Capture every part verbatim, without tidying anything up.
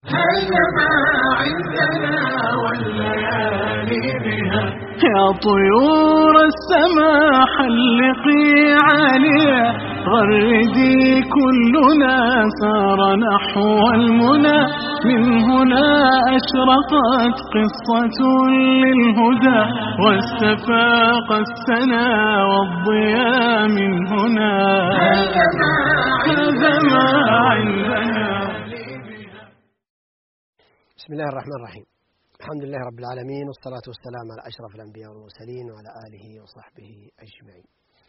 هيا ما عندنا والليالي بها. يا طيور السماء حلقي عالية، غردي كلنا سار نحو المنى. من هنا أشرقت قصة للهدى، واستفاق السنا والضياء من هنا. هذا ما عندنا. بسم الله الرحمن الرحيم. الحمد لله رب العالمين، والصلاة والسلام على أشرف الأنبياء والمرسلين وعلى آله وصحبه أجمعين.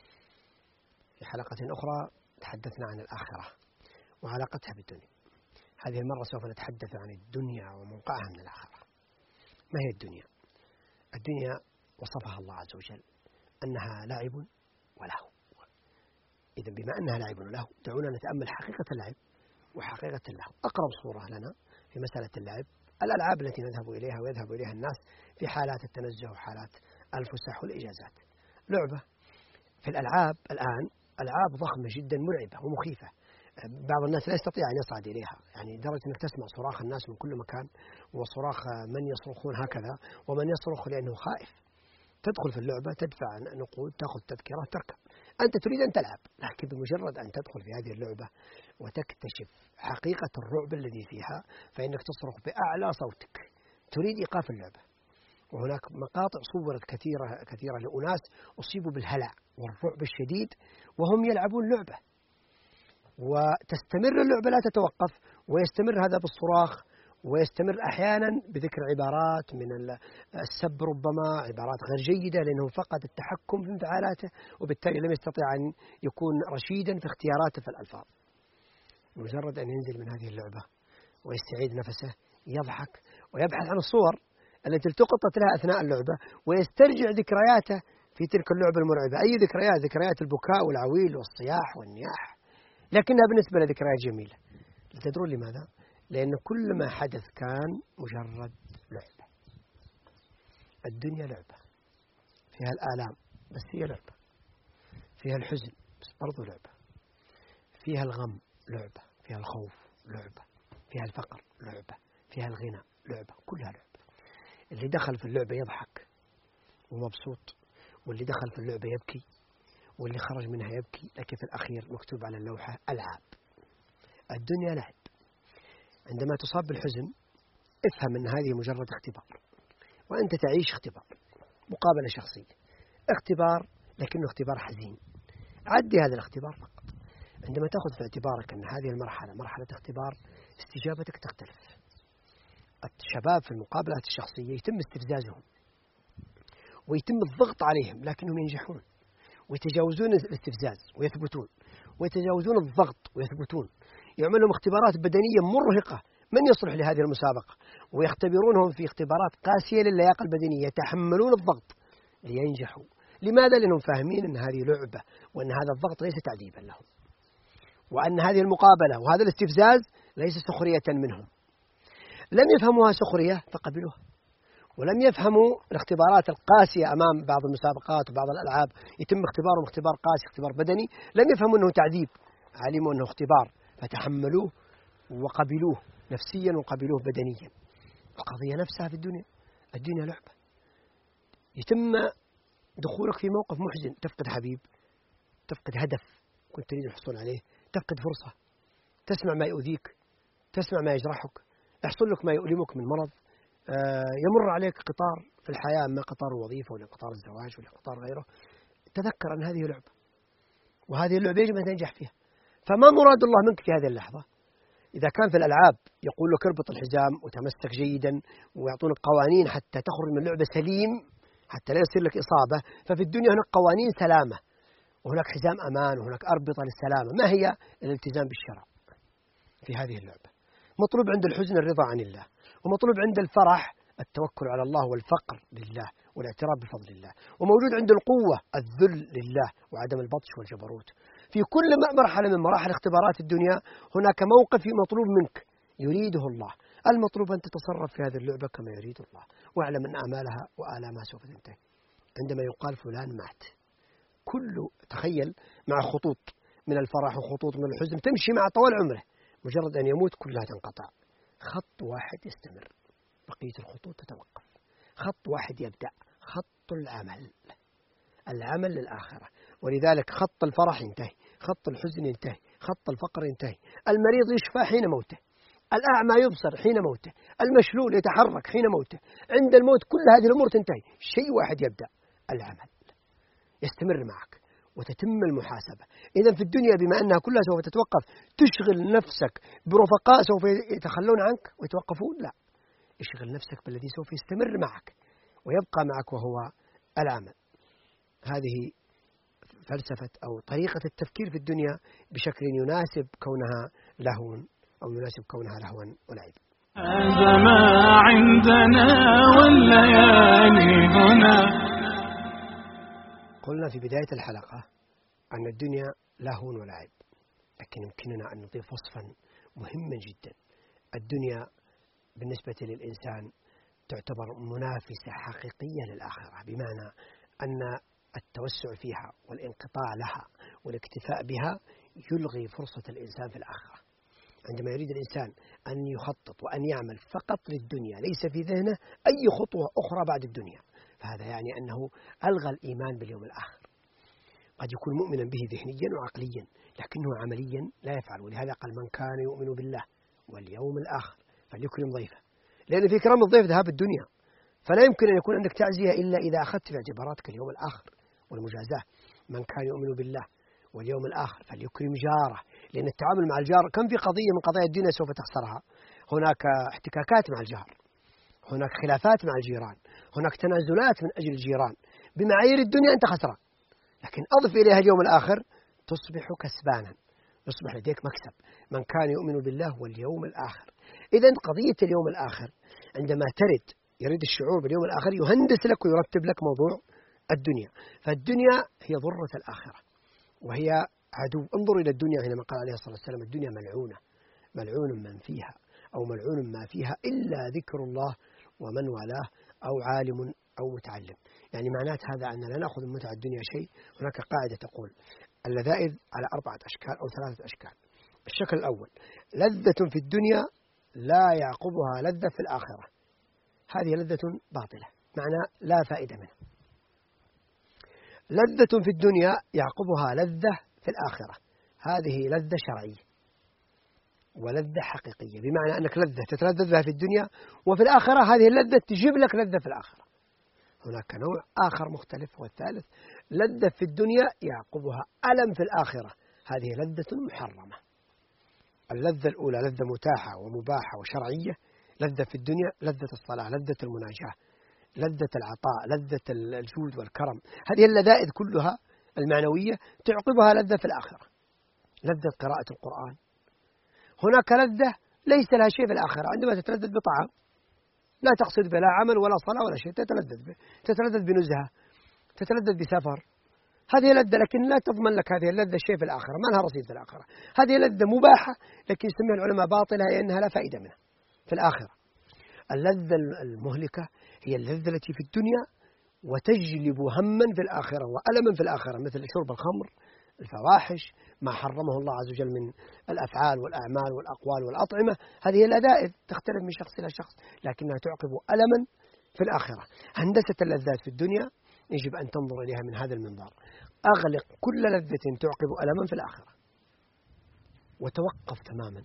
في حلقة أخرى تحدثنا عن الآخرة وعلاقتها بالدنيا. هذه المرة سوف نتحدث عن الدنيا وموقعها من الآخرة. ما هي الدنيا؟ الدنيا وصفها الله عز وجل أنها لعب ولهو. إذن بما أنها لعب ولهو دعونا نتأمل حقيقة اللعب وحقيقة اللهو. أقرب صورة لنا في مسألة اللعب الألعاب التي نذهب إليها ويذهب إليها الناس في حالات التنزه وحالات الفسح والإجازات. لعبة في الألعاب الآن ألعاب ضخمة جدا مرعبة ومخيفة. بعض الناس لا يستطيع أن يصعد إليها، يعني درجة أنك تسمع صراخ الناس من كل مكان، وصراخ من يصرخون هكذا ومن يصرخ لأنه خائف. تدخل في اللعبة، تدفع نقود، تأخذ تذكرة، تركب. أنت تريد أن تلعب، لكن بمجرد أن تدخل في هذه اللعبة وتكتشف حقيقة الرعب الذي فيها فإنك تصرخ بأعلى صوتك، تريد إيقاف اللعبة. وهناك مقاطع صورت كثيرة كثيرة لأناس أصيبوا بالهلع والرعب الشديد وهم يلعبون لعبة، وتستمر اللعبة لا تتوقف، ويستمر هذا بالصراخ، ويستمر أحيانا بذكر عبارات من السب، ربما عبارات غير جيدة، لأنه فقد التحكم في انفعالاته، وبالتالي لم يستطيع أن يكون رشيدا في اختياراته في الألفاظ. مجرد أن ينزل من هذه اللعبة ويستعيد نفسه يضحك ويبحث عن الصور التي التقطت لها أثناء اللعبة، ويسترجع ذكرياته في تلك اللعبة المرعبة. أي ذكريات؟ ذكريات البكاء والعويل والصياح والنياح، لكنها بالنسبة لذكريات جميلة. تدرون لماذا؟ لأن كل ما حدث كان مجرد لعبة. الدنيا لعبة، فيها الآلام بس هي لعبة، فيها الحزن بس برضو لعبة، فيها الغم لعبة، فيها الخوف لعبة، فيها الفقر لعبة، فيها الغنى لعبة، كلها لعبة. اللي دخل في اللعبة يضحك ومبسوط، واللي دخل في اللعبة يبكي، واللي خرج منها يبكي، لكن في الأخير مكتوب على اللوحة ألعاب. الدنيا لعب. عندما تصاب بالحزن افهم أن هذه مجرد اختبار، وأنت تعيش اختبار، مقابلة شخصية، اختبار لكنه اختبار حزين. عدي هذا الاختبار فقط. عندما تأخذ في اعتبارك أن هذه المرحلة مرحلة اختبار، استجابتك تختلف. الشباب في المقابلات الشخصية يتم استفزازهم ويتم الضغط عليهم، لكنهم ينجحون ويتجاوزون الاستفزاز ويثبتون، ويتجاوزون الضغط ويثبتون. يعمل لهم اختبارات بدنية مرهقة، من يصلح لهذه المسابقة، ويختبرونهم في اختبارات قاسية للياقة البدنية، يتحملون الضغط لينجحوا. لماذا؟ لأنهم فاهمين أن هذه لعبة، وأن هذا الضغط ليس تعذيبا لهم، وأن هذه المقابلة وهذا الاستفزاز ليس سخرية منهم. لم يفهموها سخرية فقبلوها، ولم يفهموا الاختبارات القاسية أمام بعض المسابقات وبعض الألعاب يتم اختبارهم اختبار قاسي، اختبار بدني، لم يفهموا أنه تعذيب، علموا أنه اختبار فتحملوه وقبلوه نفسيا وقبلوه بدنيا. القضية نفسها في الدنيا. الدنيا لعبة. يتم دخولك في موقف محزن، تفقد حبيب، تفقد هدف كنت تريد الحصول عليه، تفقد فرصة، تسمع ما يؤذيك، تسمع ما يجرحك، يحصل لك ما يؤلمك من مرض، آه يمر عليك قطار في الحياة، أما قطار الوظيفة ولا قطار الزواج ولا قطار غيره. تذكر أن هذه لعبة، وهذه اللعبة يجب أن تنجح فيها. فما مراد الله منك في هذه اللحظة؟ إذا كان في الألعاب يقول لك اربط الحزام وتمسك جيدا ويعطونك قوانين حتى تخرج من اللعبة سليم، حتى لا يصير لك إصابة، ففي الدنيا هناك قوانين سلامة، وهناك حزام أمان، وهناك أربطة للسلامة. ما هي؟ الالتزام بالشرع في هذه اللعبة. مطلوب عند الحزن الرضا عن الله، ومطلوب عند الفرح التوكل على الله والفقر لله والاعتراف بفضل الله، وموجود عند القوة الذل لله وعدم البطش والجبروت. في كل مرحلة من مراحل اختبارات الدنيا هناك موقف مطلوب منك يريده الله. المطلوب أن تتصرف في هذه اللعبة كما يريد الله، واعلم أن أعمالها وآلامها سوف تنتهي. عندما يقال فلان مات، كل تخيل مع خطوط من الفرح وخطوط من الحزن تمشي مع طوال عمره، مجرد أن يموت كلها تنقطع. خط واحد يستمر، بقية الخطوط تتوقف. خط واحد يبدأ، خط العمل، العمل للآخرة. ولذلك خط الفرح ينتهي، خط الحزن ينتهي، خط الفقر ينتهي، المريض يشفى حين موته، الأعمى يبصر حين موته، المشلول يتحرك حين موته، عند الموت كل هذه الأمور تنتهي. شيء واحد يبدأ، العمل يستمر معك وتتم المحاسبة. إذن في الدنيا بما أنها كلها سوف تتوقف، تشغل نفسك برفقاء سوف يتخلون عنك ويتوقفون؟ لا، اشغل نفسك بالذي سوف يستمر معك ويبقى معك، وهو العمل. هذه فلسفة أو طريقة التفكير في الدنيا بشكل يناسب كونها لهو أو يناسب كونها لهوا ولعب. هذا ما عندنا والليالي هنا. قلنا في بداية الحلقة أن الدنيا لهو ولعب، لكن يمكننا أن نضيف وصفا مهما جدا. الدنيا بالنسبة للإنسان تعتبر منافسة حقيقية للآخرة، بمعنى أن التوسع فيها والانقطاع لها والاكتفاء بها يلغي فرصة الإنسان في الآخرة. عندما يريد الإنسان أن يخطط وأن يعمل فقط للدنيا، ليس في ذهنه أي خطوة أخرى بعد الدنيا، فهذا يعني أنه ألغى الإيمان باليوم الآخر. قد يكون مؤمنا به ذهنيا وعقليا، لكنه عمليا لا يفعل. ولهذا قال: من كان يؤمن بالله واليوم الآخر فليكرم ضيفه، لأن في كرام الضيف ذهاب الدنيا، فلا يمكن أن يكون عندك تعزية إلا إذا أخذت في اعتباراتك اليوم الآخر والمجازاة. من كان يؤمن بالله واليوم الآخر فليكرم جاره، لأن التعامل مع الجار كم في قضية من قضايا الدنيا سوف تخسرها. هناك احتكاكات مع الجار، هناك خلافات مع الجيران، هناك تنازلات من أجل الجيران. بمعايير الدنيا أنت خسران، لكن أضف إليها اليوم الآخر تصبح كسبانا، يصبح لديك مكسب. من كان يؤمن بالله واليوم الآخر. إذن قضية اليوم الآخر عندما ترد يريد الشعور باليوم الآخر يهندس لك ويرتب لك موضوع الدنيا. فالدنيا هي ضرة الآخرة وهي عدو. انظروا إلى الدنيا حينما قال عليه الصلاة والسلام: الدنيا ملعونة، ملعون من فيها أو ملعون ما فيها إلا ذكر الله ومن والاه أو عالم أو متعلم. يعني معنات هذا أن لا نأخذ من متع الدنيا شيء. هناك قاعدة تقول: اللذائذ على أربعة أشكال أو ثلاثة أشكال. الشكل الأول: لذة في الدنيا لا يعقبها لذة في الآخرة. هذه لذة باطلة، معنى لا فائدة منها. لذة في الدنيا يعقبها لذة في الآخرة، هذه لذة شرعية ولذة حقيقية، بمعنى أنك لذة تتلذذ بها في الدنيا، وفي الآخرة هذه اللذة تجيب لك لذة في الآخرة. هناك نوع آخر مختلف، والثالث: لذة في الدنيا يعقبها ألم في الآخرة، هذه لذة محرمة. اللذة الأولى لذة متاحة ومباحة وشرعية. لذة في الدنيا لذة الصلاة، لذة المناجاة، لذة العطاء، لذة الجود والكرم. هذه اللذائذ كلها المعنوية تعقبها لذة في الآخرة. لذة قراءة القرآن. هناك لذة ليس لها شيء في الآخرة، عندما تتلذذ بطعام لا تقصد به لا عمل ولا صلاة ولا شيء، تتلذذ به، تتلذذ بنزهة، تتلذذ بسفر، هذه لذة، لكن لا تضمن لك هذه اللذة شيء في الآخرة، ما لها رصيد في الآخرة. هذه لذة مباحة، لكن يسميها العلماء باطلة لأنها لا فائدة منها في الآخرة. اللذة المهلكة هي اللذة التي في الدنيا وتجلب هما في الآخرة وألما في الآخرة، مثل شرب الخمر، الفواحش، ما حرمه الله عز وجل من الأفعال والأعمال والأقوال والأطعمة. هذه اللذائذ تختلف من شخص إلى شخص، لكنها تعقب ألما في الآخرة. هندسة اللذات في الدنيا يجب أن تنظر إليها من هذا المنظار: أغلق كل لذة تعقب ألما في الآخرة، وتوقف تماما،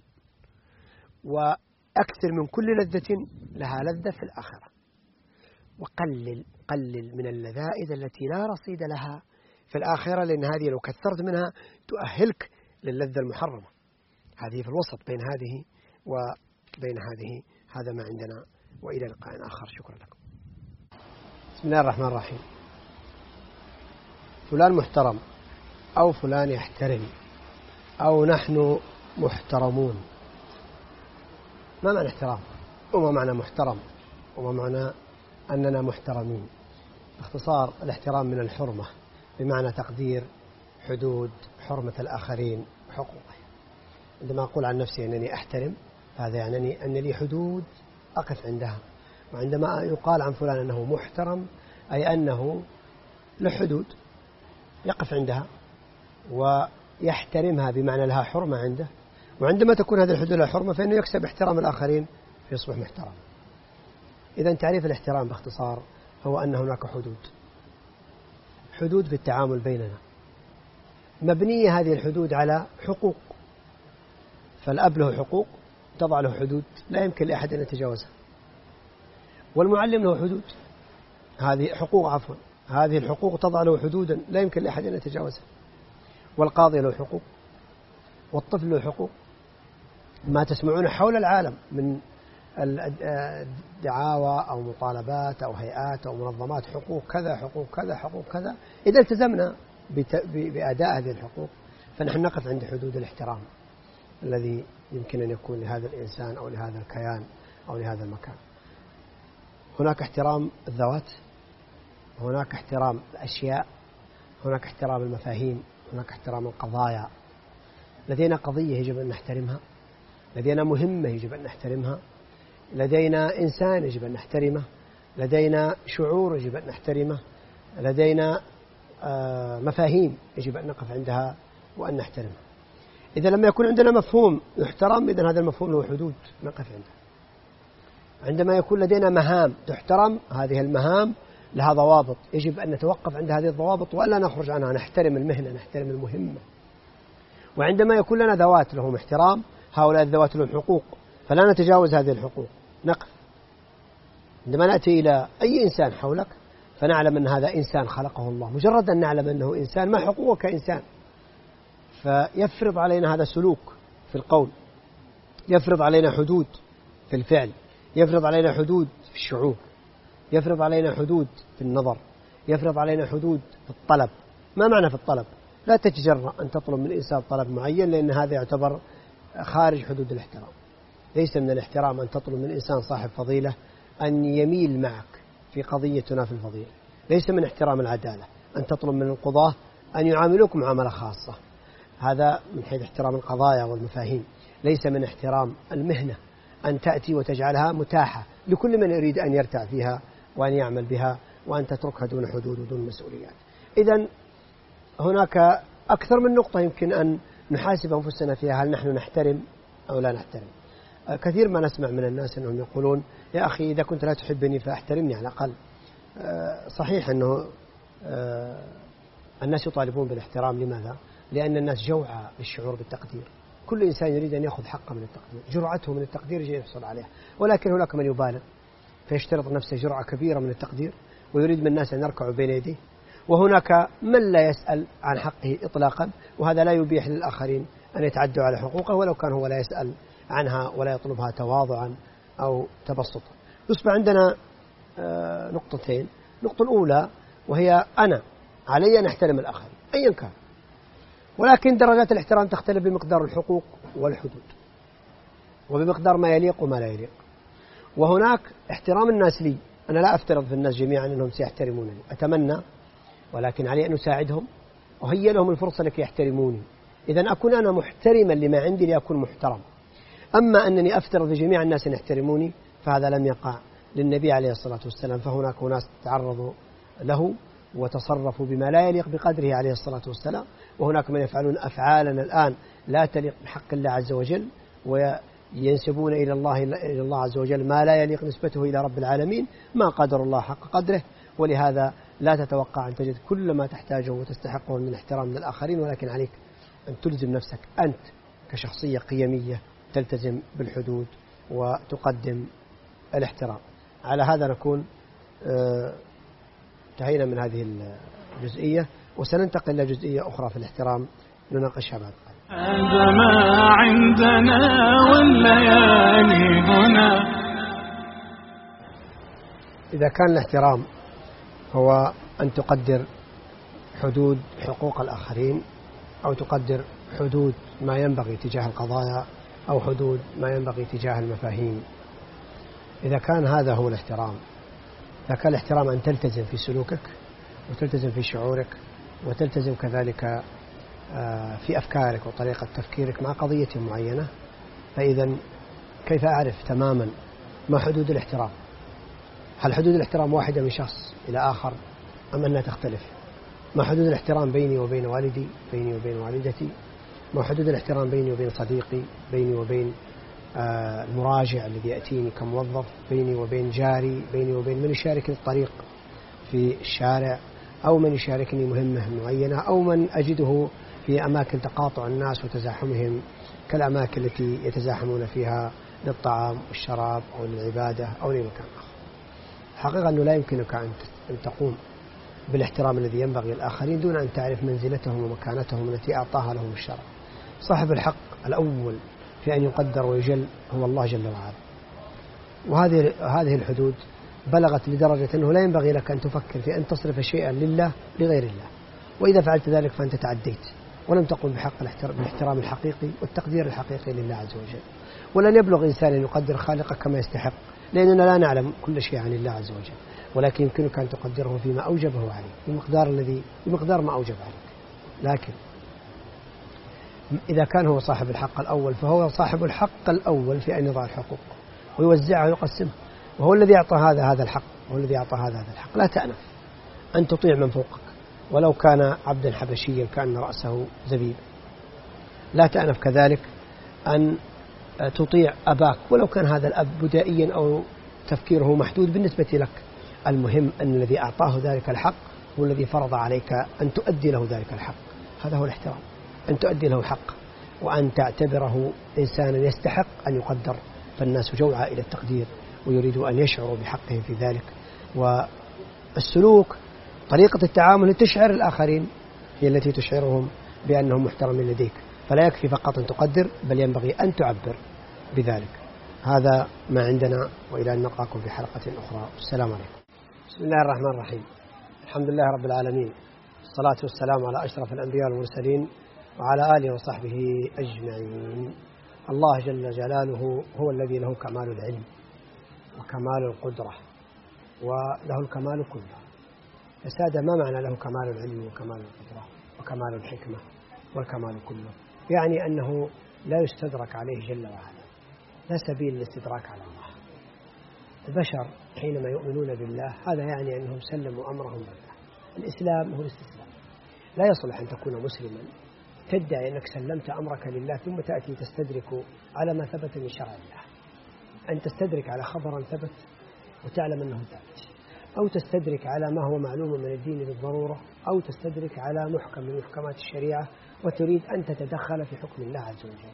وأكثر من كل لذة لها لذة في الآخرة، وقلل قلل من اللذائذ التي لا رصيد لها في الآخرة، لأن هذه لو كثرت منها تؤهلك للذة المحرمة. هذه في الوسط بين هذه وبين هذه. هذا ما عندنا، وإلى لقاء آخر. شكرا لكم. بسم الله الرحمن الرحيم. فلان محترم، أو فلان يحترم، أو نحن محترمون. ما معنى احترام؟ وما معنى محترم؟ وما معنى أننا محترمين؟ باختصار: الاحترام من الحرمة، بمعنى تقدير حدود حرمة الآخرين وحقوقهم. عندما أقول عن نفسي أنني أحترم، هذا يعني أن لي حدود أقف عندها. وعندما يقال عن فلان أنه محترم، أي أنه له حدود يقف عندها ويحترمها، بمعنى لها حرمة عنده. وعندما تكون هذه الحدود لها حرمة، فإنه يكسب احترام الآخرين يصبح محترم. إذن تعريف الاحترام باختصار هو أن هناك حدود حدود في التعامل بيننا، مبنية هذه الحدود على حقوق. فالأب له حقوق تضع له حدود لا يمكن لأحد أن يتجاوزها، والمعلم له حدود، هذه حقوق عفوا هذه الحقوق تضع له حدودا لا يمكن لأحد أن يتجاوزها، والقاضي له حقوق، والطفل له حقوق. ما تسمعون حول العالم من دعاوى أو مطالبات أو هيئات أو منظمات حقوق كذا حقوق كذا حقوق كذا، إذا التزمنا بأداء هذه الحقوق فنحن نقف عند حدود الاحترام الذي يمكن أن يكون لهذا الإنسان أو لهذا الكيان أو لهذا المكان. هناك احترام الذوات، هناك احترام الأشياء، هناك احترام المفاهيم، هناك احترام القضايا. لدينا قضية يجب أن نحترمها، لدينا مهمة يجب أن نحترمها، لدينا إنسان يجب أن نحترمه، لدينا شعور يجب أن نحترمه، لدينا مفاهيم يجب أن نقف عندها وأن نحترمها. إذا لما يكون عندنا مفهوم يحترم، إذن هذا المفهوم له حدود نقف عنده. عندما يكون لدينا مهام تحترم، هذه المهام لها ضوابط يجب أن نتوقف عند هذه الضوابط وألا نخرج عنها، نحترم المهنة نحترم المهمة. وعندما يكون لنا ذوات لهم احترام، هؤلاء الذوات لهم حقوق فلا نتجاوز هذه الحقوق، نقف. عندما نأتي إلى أي إنسان حولك فنعلم أن هذا إنسان خلقه الله، مجرد أن نعلم أنه إنسان ما حقوقه كإنسان، فيفرض علينا هذا سلوك في القول، يفرض علينا حدود في الفعل، يفرض علينا حدود في الشعور، يفرض علينا حدود في النظر، يفرض علينا حدود في الطلب. ما معنى في الطلب؟ لا تتجرأ أن تطلب من الإنسان طلب معين، لأن هذا يعتبر خارج حدود الاحترام. ليس من الاحترام أن تطلب من إنسان صاحب فضيلة أن يميل معك في قضية تنافي الفضيلة. ليس من احترام العدالة أن تطلب من القضاة أن يعاملوك معاملة خاصة، هذا من حيث احترام القضايا والمفاهيم. ليس من احترام المهنة أن تأتي وتجعلها متاحة لكل من يريد أن يرتع فيها وأن يعمل بها، وأن تتركها دون حدود ودون مسؤوليات. إذن هناك أكثر من نقطة يمكن أن نحاسب أنفسنا فيها، هل نحن نحترم أو لا نحترم. كثير ما نسمع من الناس أنهم يقولون يا أخي إذا كنت لا تحبني فاحترمني على الأقل. صحيح أنه الناس يطالبون بالاحترام، لماذا؟ لأن الناس جوعى بالشعور بالتقدير، كل إنسان يريد أن يأخذ حقه من التقدير، جرعته من التقدير يجب يحصل عليها. ولكن هناك من يبالغ فيشترط نفسه جرعة كبيرة من التقدير ويريد من الناس أن يركعوا بين يديه، وهناك من لا يسأل عن حقه إطلاقا، وهذا لا يبيح للآخرين أن يتعدوا على حقوقه ولو كان هو لا يسأل عنها ولا يطلبها تواضعا أو تبسطا. يصبح عندنا نقطتين. النقطة الأولى وهي أنا علي أن أحترم الآخرين أيا كان، ولكن درجات الاحترام تختلف بمقدار الحقوق والحدود وبمقدار ما يليق وما لا يليق. وهناك احترام الناس لي، أنا لا أفترض في الناس جميعا أنهم سيحترمونني، أتمنى، ولكن علي أن أساعدهم وهي لهم الفرصة لكي يحترموني. إذن أكون أنا محترما لما عندي لأكون محترم. أما أنني أفترض لجميع الناس أن يحترموني فهذا لم يقع للنبي عليه الصلاة والسلام، فهناك ناس تعرضوا له وتصرفوا بما لا يليق بقدره عليه الصلاة والسلام، وهناك من يفعلون أفعالنا الآن لا تليق بحق الله عز وجل وينسبون إلى الله إلى الله عز وجل ما لا يليق نسبته إلى رب العالمين، ما قدر الله حق قدره. ولهذا لا تتوقع أن تجد كل ما تحتاجه وتستحقه من احترام من الآخرين، ولكن عليك أن تلزم نفسك أنت كشخصية قيمية تلتزم بالحدود وتقدم الاحترام. على هذا نكون انتهينا من هذه الجزئية، وسننتقل إلى جزئية أخرى في الاحترام نناقشها بعد قليل. هذا ما عندنا والليالي هنا. إذا كان الاحترام هو أن تقدر حدود حقوق الآخرين أو تقدر حدود ما ينبغي تجاه القضايا أو حدود ما ينبغي تجاه المفاهيم، إذا كان هذا هو الاحترام، إذا كان الاحترام أن تلتزم في سلوكك وتلتزم في شعورك وتلتزم كذلك في أفكارك وطريقة تفكيرك مع قضية معينة، فإذا كيف أعرف تماما ما حدود الاحترام؟ هل حدود الاحترام واحدة من شخص إلى آخر أم أنها تختلف؟ ما حدود الاحترام بيني وبين والدي، بيني وبين والدتي؟ ما حدود الاحترام بيني وبين صديقي، بيني وبين المراجع الذي يأتيني كموظف، بيني وبين جاري، بيني وبين من يشاركني الطريق في الشارع، أو من يشاركني مهمة معينة، أو من أجده في أماكن تقاطع الناس وتزاحمهم كالأماكن التي يتزاحمون فيها للطعام والشراب أو للعبادة أو لمكان آخر. حقيقة أنه لا يمكنك أن تقوم بالاحترام الذي ينبغي للآخرين دون أن تعرف منزلتهم ومكانتهم التي أعطاها لهم الشرع. صاحب الحق الأول في أن يقدر ويجل هو الله جل وعلا، وهذه هذه الحدود بلغت لدرجة أنه لا ينبغي لك أن تفكر في أن تصرف شيئا لله لغير الله، وإذا فعلت ذلك فأنت تعديت ولم تقم بحق الاحترام الحقيقي والتقدير الحقيقي لله عز وجل. ولن يبلغ إنسان أن يقدر خالقه كما يستحق، لأننا لا نعلم كل شيء عن الله عز وجل، ولكن يمكنك أن تقدره فيما أوجبه عليك بمقدار الذي بمقدار ما أوجب عليك. لكن إذا كان هو صاحب الحق الأول فهو صاحب الحق الأول في أن يضع الحقوق ويوزعها ويقسمها، وهو الذي أعطى هذا هذا الحق، وهو الذي أعطى هذا هذا الحق. لا تأنف أن تطيع من فوقك ولو كان عبدا حبشيا كأن رأسه زبيب. لا تأنف كذلك أن تطيع أباك ولو كان هذا الأب بدائيا أو تفكيره محدود بالنسبة لك. المهم أن الذي أعطاه ذلك الحق هو الذي فرض عليك أن تؤدي له ذلك الحق. هذا هو الاحترام، أن تؤدي له حق وأن تعتبره إنسانا يستحق أن يقدر. فالناس جوعى إلى التقدير ويريدوا أن يشعروا بحقهم في ذلك. والسلوك طريقة التعامل تشعر الآخرين هي التي تشعرهم بأنهم محترمين لديك، فلا يكفي فقط أن تقدر بل ينبغي أن تعبر بذلك. هذا ما عندنا، وإلى أن نلقاكم في حلقة أخرى. السلام عليكم. بسم الله الرحمن الرحيم. الحمد لله رب العالمين، الصلاة والسلام على أشرف الأنبياء والمرسلين وعلى آله وصحبه أجمعين. الله جل جلاله هو الذي له كمال العلم وكمال القدرة وله الكمال كله. فسادة ما معنى له كمال العلم وكمال القدرة وكمال الحكمة والكمال كله؟ يعني أنه لا يستدرك عليه جل وعلا، لا سبيل للاستدراك على الله. البشر حينما يؤمنون بالله هذا يعني أنهم سلموا أمرهم لله. الإسلام هو الاستسلام. لا يصلح أن تكون مسلما تدعي أنك سلمت أمرك لله ثم تأتي تستدرك على ما ثبت من شرع الله. أن تستدرك على خبر ثبت وتعلم أنه ثابت، أو تستدرك على ما هو معلوم من الدين بالضرورة، أو تستدرك على محكم من محكمات الشريعة وتريد أن تتدخل في حكم الله عز وجل.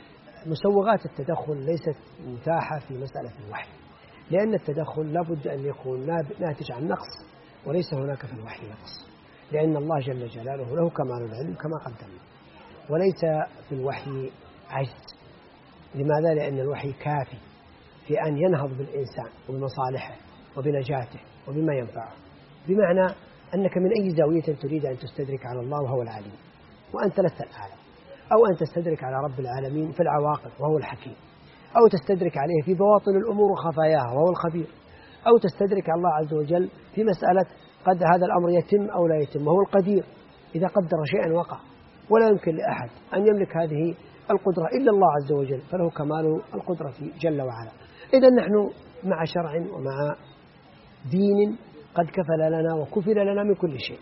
مسوغات التدخل ليست متاحة في مسألة الوحي، لأن التدخل لابد أن يكون ناتج عن نقص، وليس هناك في الوحي نقص، لأن الله جل جلاله له كمال العلم كما قدمنا، وليس في الوحي عجز. لماذا؟ لأن الوحي كافي في أن ينهض بالإنسان وبمصالحه وبنجاته وبما ينفعه، بمعنى أنك من أي زاوية تريد أن تستدرك على الله وهو العليم وأنت لست العالم، أو أن تستدرك على رب العالمين في العواقب وهو الحكيم، أو تستدرك عليه في بواطن الأمور وخفاياها وهو الخبير، أو تستدرك على الله عز وجل في مسألة قد هذا الأمر يتم أو لا يتم وهو القدير. إذا قدر شيئا وقع، ولا يمكن لأحد أن يملك هذه القدرة إلا الله عز وجل، فله كمال القدرة جل وعلا. إذا نحن مع شرع ومع دين قد كفل لنا وكفل لنا من كل شيء.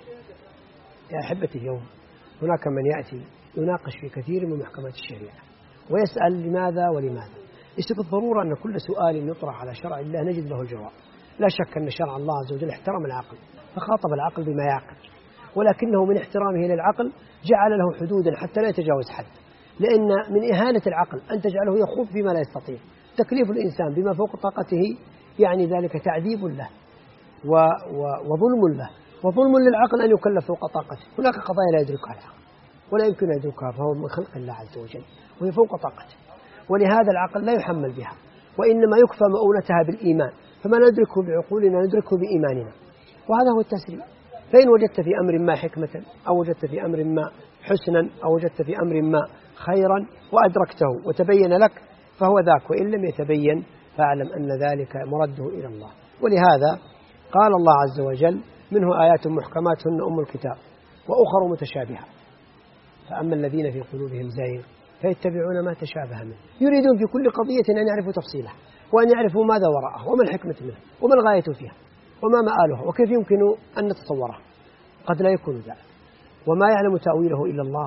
يا أحبتي، اليوم هناك من يأتي يناقش في كثير من محكمات الشريعة ويسأل لماذا ولماذا. ليس بالضرورة أن كل سؤال يطرح على شرع الله نجد له الجواب. لا شك أن شرع الله عز وجل احترم العقل فخاطب العقل بما يعقل، ولكنه من احترامه للعقل جعل له حدودا حتى لا يتجاوز حد، لأن من إهانة العقل أن تجعله يخوض بما لا يستطيع. تكليف الإنسان بما فوق طاقته يعني ذلك تعذيب له و و وظلم له، وظلم للعقل أن يكلف فوق طاقته. هناك قضايا لا يدركها العقل ولا يمكن أن يدركها، فهو من خلق الله عز وجل وهي فوق طاقته، ولهذا العقل لا يحمل بها، وإنما يكفى مؤونتها بالإيمان. فما ندركه بعقولنا ندركه بإيماننا، وهذا هو التسليم. فإن وجدت في أمر ما حكمة، أو وجدت في أمر ما حسنا، أو وجدت في أمر ما خيرا وأدركته وتبين لك فهو ذاك، وإن لم يتبين فاعلم أن ذلك مرده إلى الله. ولهذا قال الله عز وجل: منه آيات محكمات هن أم الكتاب وأخر متشابهة، فأما الذين في قلوبهم زيغ فيتبعون ما تشابه منه. يريدون في كل قضية أن يعرفوا تفصيلها وأن يعرفوا ماذا وراءه وما الحكمة منه وما الغاية فيها وما مآلها وكيف يمكن أن نتصورها. قد لا يكون ذلك، وما يعلم تأويله إلا الله،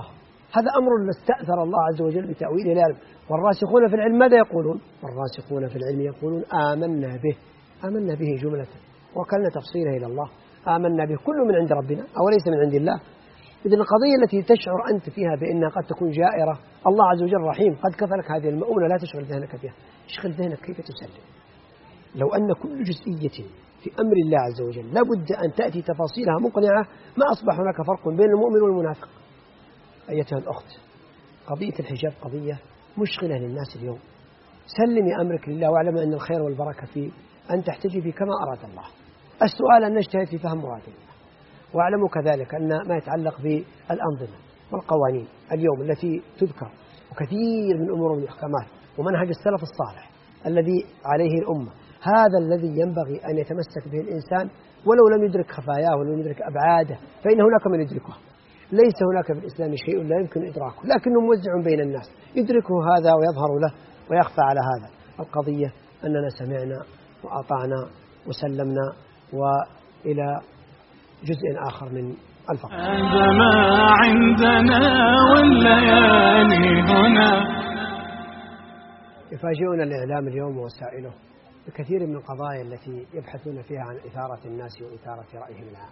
هذا أمر استأثر الله عز وجل بتأويله العلم. والراسخون في العلم ماذا يقولون؟ والراسخون في العلم يقولون آمنا به. آمنا به جملة وكلنا تفصيله إلى الله. آمنا به كل من عند ربنا أو ليس من عند الله. إذن القضية التي تشعر أنت فيها بأنها قد تكون جائرة، الله عز وجل رحيم قد كفلك هذه المؤونة، لا تشغل ذهنك فيها. اشغل ذهنك كيف تسلم. لو أن كل جزئية في أمر الله عز وجل لابد أن تأتي تفاصيلها مقنعة ما أصبح هناك فرق بين المؤمن والمنافق. أيتها الأخت، قضية الحجاب قضية مشغلة للناس اليوم. سلمي أمرك لله واعلم أن الخير والبركة في أن تحتجبي كما أراد الله. السؤال أن نجتهد في فهم مراد الله. واعلموا كذلك أن ما يتعلق بالأنظمة والقوانين اليوم التي تذكر وكثير من أمور المحكمات ومنهج السلف الصالح الذي عليه الأمة، هذا الذي ينبغي أن يتمسك به الإنسان ولو لم يدرك خفاياه ولم يدرك أبعاده، فإن هناك من يدركه. ليس هناك في الإسلام شيء لا يمكن إدراكه، لكنه موزع بين الناس، يدركه هذا ويظهر له ويخفى على هذا. القضية أننا سمعنا وأطعنا وسلمنا، وإلى جزء آخر من الفقر. عندما عندنا والليالي هنا. يفاجئنا الإعلام اليوم ووسائله بكثير من القضايا التي يبحثون فيها عن إثارة الناس وإثارة رأيهم العام،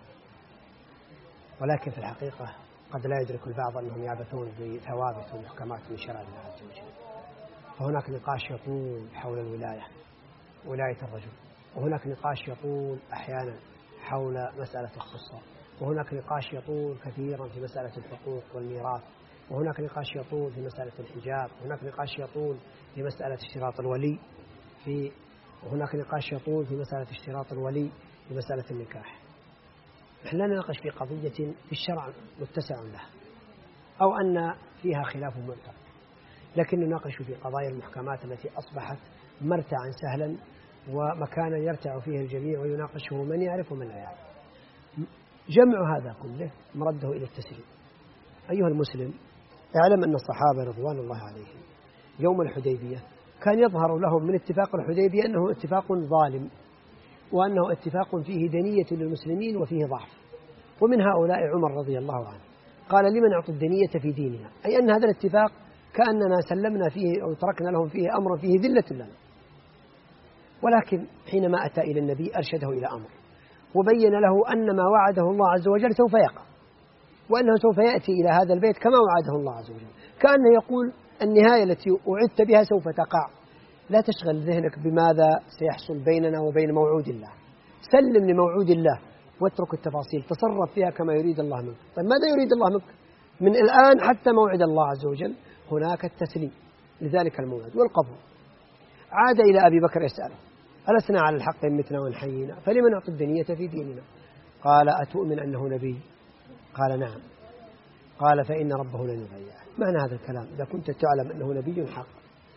ولكن في الحقيقة قد لا يدرك البعض أنهم يعبثون بثوابت ومحكمات من شرع الله عز وجل. فهناك نقاش يطول حول الولاية، ولاية الرجل، وهناك نقاش يطول أحيانا حول مسألة الخصة، وهناك نقاش يطول كثيرا في مسألة الحقوق والميراث، وهناك نقاش يطول في مسألة الحجاب، وهناك نقاش يطول في مسألة اشتراط الولي في وهناك نقاش يطول في مسألة اشتراط الولي في مسألة النكاح. نحن لا نناقش في قضية في الشرع متسع لها أو أن فيها خلاف مرتفع، لكن نناقش في قضايا المحكمات التي أصبحت مرتعا سهلا ومكانا يرتع فيه الجميع ويناقشه من يعرف ومن لا يعرف. جمع هذا كله مرده إلى التسليم. أيها المسلم، اعلم أن الصحابة رضوان الله عليهم يوم الحديبية كان يظهر لهم من اتفاق الحديبية أنه اتفاق ظالم، وأنه اتفاق فيه دنية للمسلمين وفيه ضعف. ومن هؤلاء عمر رضي الله عنه قال: لمن نعطي الدنية في ديننا، أي أن هذا الاتفاق كأننا سلمنا فيه أو تركنا لهم فيه أمر فيه ذلة لنا. ولكن حينما أتى إلى النبي أرشده إلى أمر وبين له أن ما وعده الله عز وجل سوف يقع، وأنه سوف يأتي إلى هذا البيت كما وعده الله عز وجل، كأنه يقول النهاية التي أعدت بها سوف تقع. لا تشغل ذهنك بماذا سيحصل بيننا وبين موعود الله، سلم لموعود الله واترك التفاصيل، تصرف فيها كما يريد الله منك. طيب ماذا يريد الله منك؟ من الآن حتى موعد الله عز وجل هناك التسليم لذلك الموعد والقبول. عاد إلى أبي بكر يسأله: ألسنا على الحق إن متنا ونحيينا فلمن نعطي الدنية في ديننا؟ قال: أتؤمن أنه نبي؟ قال: نعم. قال: فإن ربه لن يضيعه. معنى هذا الكلام: إذا كنت تعلم أنه نبي حق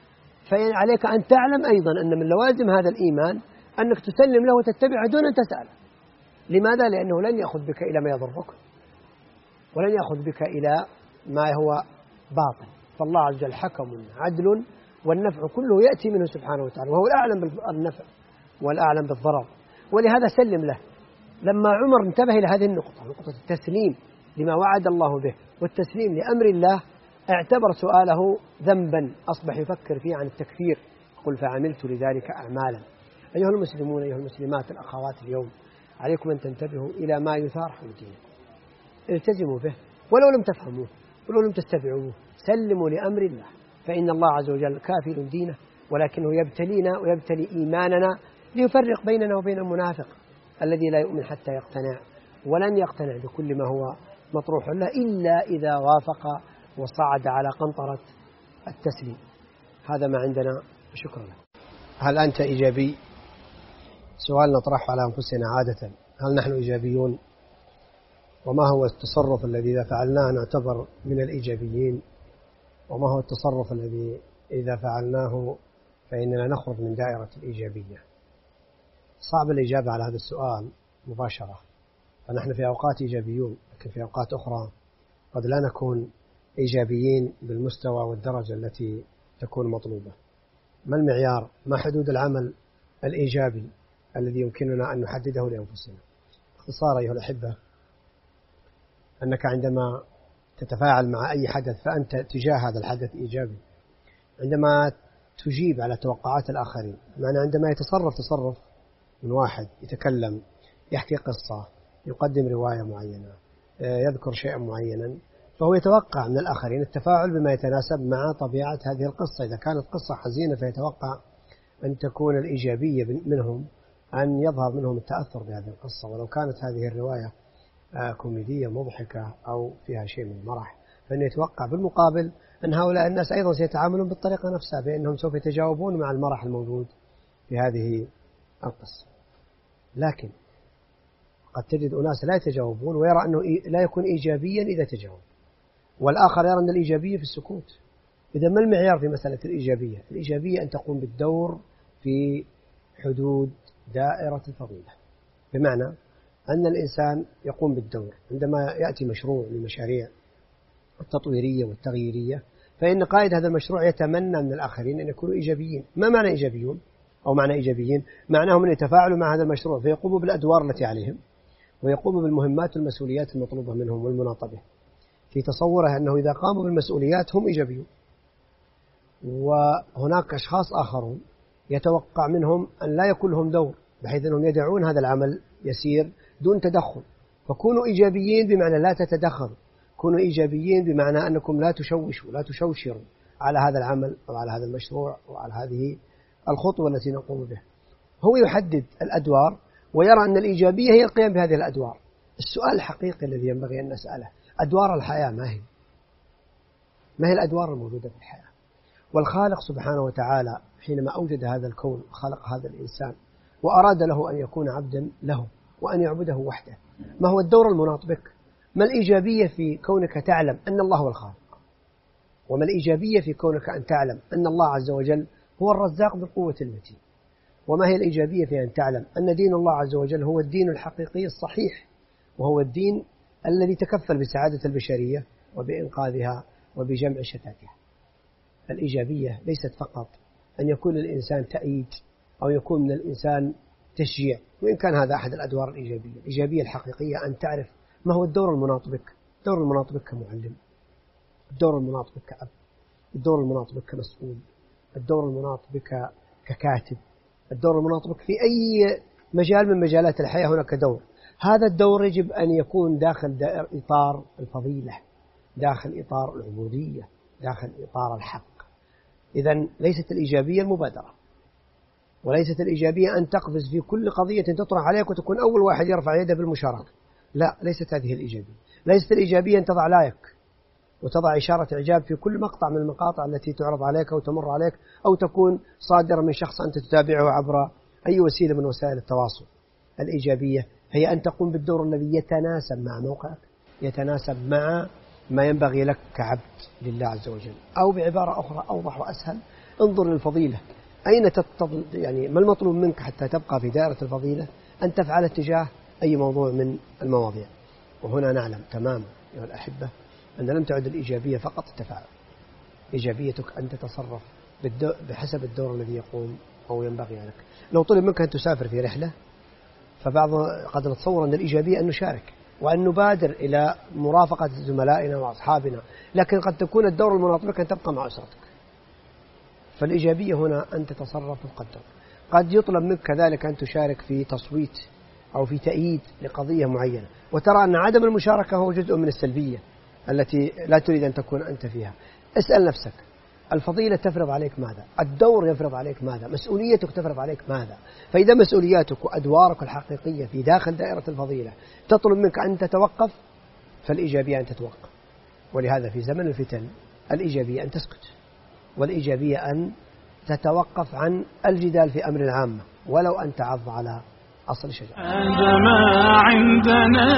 فعليك أن تعلم أيضا أن من لوازم هذا الإيمان أنك تسلم له وتتبعه دون أن تسأله. لماذا؟ لأنه لن يأخذ بك إلى ما يضرك ولن يأخذ بك إلى ما هو باطل. فالله عز وجل حكم عدل، والنفع كله يأتي منه سبحانه وتعالى، وهو الأعلم بالنفع والأعلم بالضرر، ولهذا سلم له. لما عمر انتبه إلى هذه النقطة، نقطة التسليم لما وعد الله به والتسليم لأمر الله، اعتبر سؤاله ذنبا أصبح يفكر فيه عن التكفير. قل فعملت لذلك أعمالا. أيها المسلمون، أيها المسلمات، الأخوات، اليوم عليكم أن تنتبهوا إلى ما يثار حول دينكم، التزموا به ولو لم تفهموه ولو لم تستبعوه، سلموا لأمر الله، فإن الله عز وجل كافل دينه، ولكنه يبتلينا ويبتلي إيماننا ليفرق بيننا وبين المنافق الذي لا يؤمن حتى يقتنع، ولن يقتنع بكل ما هو مطروح له إلا إذا وافق وصعد على قنطرة التسليم. هذا ما عندنا، شكرا لك. هل أنت إيجابي؟ سؤال نطرحه على أنفسنا عادة: هل نحن إيجابيون؟ وما هو التصرف الذي إذا فعلناه نعتبر من الإيجابيين؟ وما هو التصرف الذي إذا فعلناه فإننا نخرج من دائرة الإيجابية؟ صعب الإجابة على هذا السؤال مباشرة، فنحن في أوقات إيجابيون، لكن في أوقات أخرى قد لا نكون إيجابيين بالمستوى والدرجة التي تكون مطلوبة. ما المعيار؟ ما حدود العمل الإيجابي الذي يمكننا أن نحدده لأنفسنا؟ باختصار أيها الأحبة، أنك عندما تتفاعل مع أي حدث فأنت تجاه هذا الحدث إيجابي. عندما تجيب على توقعات الآخرين، معنى عندما يتصرف تصرف من واحد يتكلم، يحكي قصة، يقدم رواية معينة، يذكر شيئا معينا، فهو يتوقع من الآخرين التفاعل بما يتناسب مع طبيعة هذه القصة. إذا كانت قصة حزينة فيتوقع أن تكون الإيجابية منهم، أن يظهر منهم التأثر بهذه القصة. ولو كانت هذه الرواية كوميدية مضحكة أو فيها شيء من المرح، فإنه يتوقع بالمقابل أن هؤلاء الناس أيضا سيتعاملون بالطريقة نفسها، بأنهم سوف يتجاوبون مع المرح الموجود في هذه القصة. لكن قد تجد أناس لا يتجاوبون ويرى أنه لا يكون إيجابيا إذا تجاوب، والآخر يرى أن الإيجابية في السكوت. إذا ما المعيار في مسألة الإيجابية؟ الإيجابية أن تقوم بالدور في حدود دائرة الفضيلة، بمعنى أن الإنسان يقوم بالدور عندما يأتي مشروع من المشاريع التطويرية والتغييرية، فإن قائد هذا المشروع يتمنى من الآخرين أن يكونوا إيجابيين. ما معنى إيجابيون أو معنى إيجابيين؟ معناهم أن يتفاعلوا مع هذا المشروع فيقوموا بالأدوار التي عليهم، ويقوموا بالمهمات والمسؤوليات المطلوبة منهم والمناطبة، في تصوره أنه إذا قاموا بالمسؤوليات هم إيجابيون. وهناك أشخاص آخرون يتوقع منهم أن لا يكون لهم دور، بحيث أنهم يدعون هذا العمل يسير دون تدخل. فكونوا إيجابيين بمعنى لا تتدخلوا، كونوا إيجابيين بمعنى أنكم لا تشوشوا لا تشوشروا على هذا العمل أو على هذا المشروع أو على هذه الخطوة التي نقوم بها. هو يحدد الأدوار ويرى أن الإيجابية هي القيام بهذه الأدوار. السؤال الحقيقي الذي ينبغي أن نسأله: أدوار الحياة ما هي؟ ما هي الأدوار الموجودة في الحياة؟ والخالق سبحانه وتعالى حينما أوجد هذا الكون وخلق هذا الإنسان وأراد له أن يكون عبدا له وأن يعبده وحده، ما هو الدور المناط بك؟ ما الإيجابية في كونك تعلم أن الله هو الخالق؟ وما الإيجابية في كونك أن تعلم أن الله عز وجل هو الرزاق بالقوة المتين؟ وما هي الإيجابية في أن تعلم أن دين الله عز وجل هو الدين الحقيقي الصحيح، وهو الدين الذي تكفل بسعادة البشرية وبإنقاذها وبجمع شتاتها؟ الإيجابية ليست فقط أن يكون الإنسان تأييد أو يكون من الإنسان تشجيع، وإن كان هذا أحد الأدوار الإيجابية. الإيجابية الحقيقية أن تعرف ما هو الدور المناط بك. الدور المناط بك كمعلم، الدور المناط بك كأب، الدور المناط بك كمسؤول، الدور المناط بك ككاتب، الدور المناط بك في أي مجال من مجالات الحياة هناك دور. هذا الدور يجب أن يكون داخل إطار الفضيلة، داخل إطار العبودية، داخل إطار الحق. إذن ليست الإيجابية المبادرة، وليست الإيجابية أن تقفز في كل قضية تطرح عليك وتكون أول واحد يرفع يده بالمشاركة. لا، ليست هذه الإيجابية. ليست الإيجابية أن تضع لايك وتضع إشارة إعجاب في كل مقطع من المقاطع التي تعرض عليك أو تمر عليك، أو تكون صادرة من شخص أنت تتابعه عبر أي وسيلة من وسائل التواصل. الإيجابية هي أن تقوم بالدور الذي يتناسب مع موقعك، يتناسب مع ما ينبغي لك كعبد لله عز وجل. أو بعبارة أخرى أوضح وأسهل: انظر للفضيلة، أين تتضل، يعني ما المطلوب منك حتى تبقى في دائرة الفضيلة؟ أن تفعل تجاه أي موضوع من المواضيع. وهنا نعلم تماما أيها الأحبة أن لم تعد الإيجابية فقط التفاعل. إيجابيتك أن تتصرف بحسب الدور الذي يقوم أو ينبغي لك. لو طلب منك أن تسافر في رحلة، فبعض قد نتصور أن الإيجابية أن نشارك وأن نبادر إلى مرافقة زملائنا وأصحابنا، لكن قد تكون الدور المناط بك أن تبقى مع أسرتك. فالإيجابية هنا أن تتصرف وتقدر. قد يطلب منك كذلك أن تشارك في تصويت أو في تأييد لقضية معينة، وترى أن عدم المشاركة هو جزء من السلبية التي لا تريد أن تكون أنت فيها. اسأل نفسك: الفضيلة تفرض عليك ماذا؟ الدور يفرض عليك ماذا؟ مسؤوليتك تفرض عليك ماذا؟ فإذا مسؤولياتك وأدوارك الحقيقية في داخل دائرة الفضيلة تطلب منك أن تتوقف، فالإيجابية أن تتوقف. ولهذا في زمن الفتن الإيجابية أن تسكت، والإيجابية أن تتوقف عن الجدال في أمر العامة ولو أن تعض على أصل شجرة. الجماع عندنا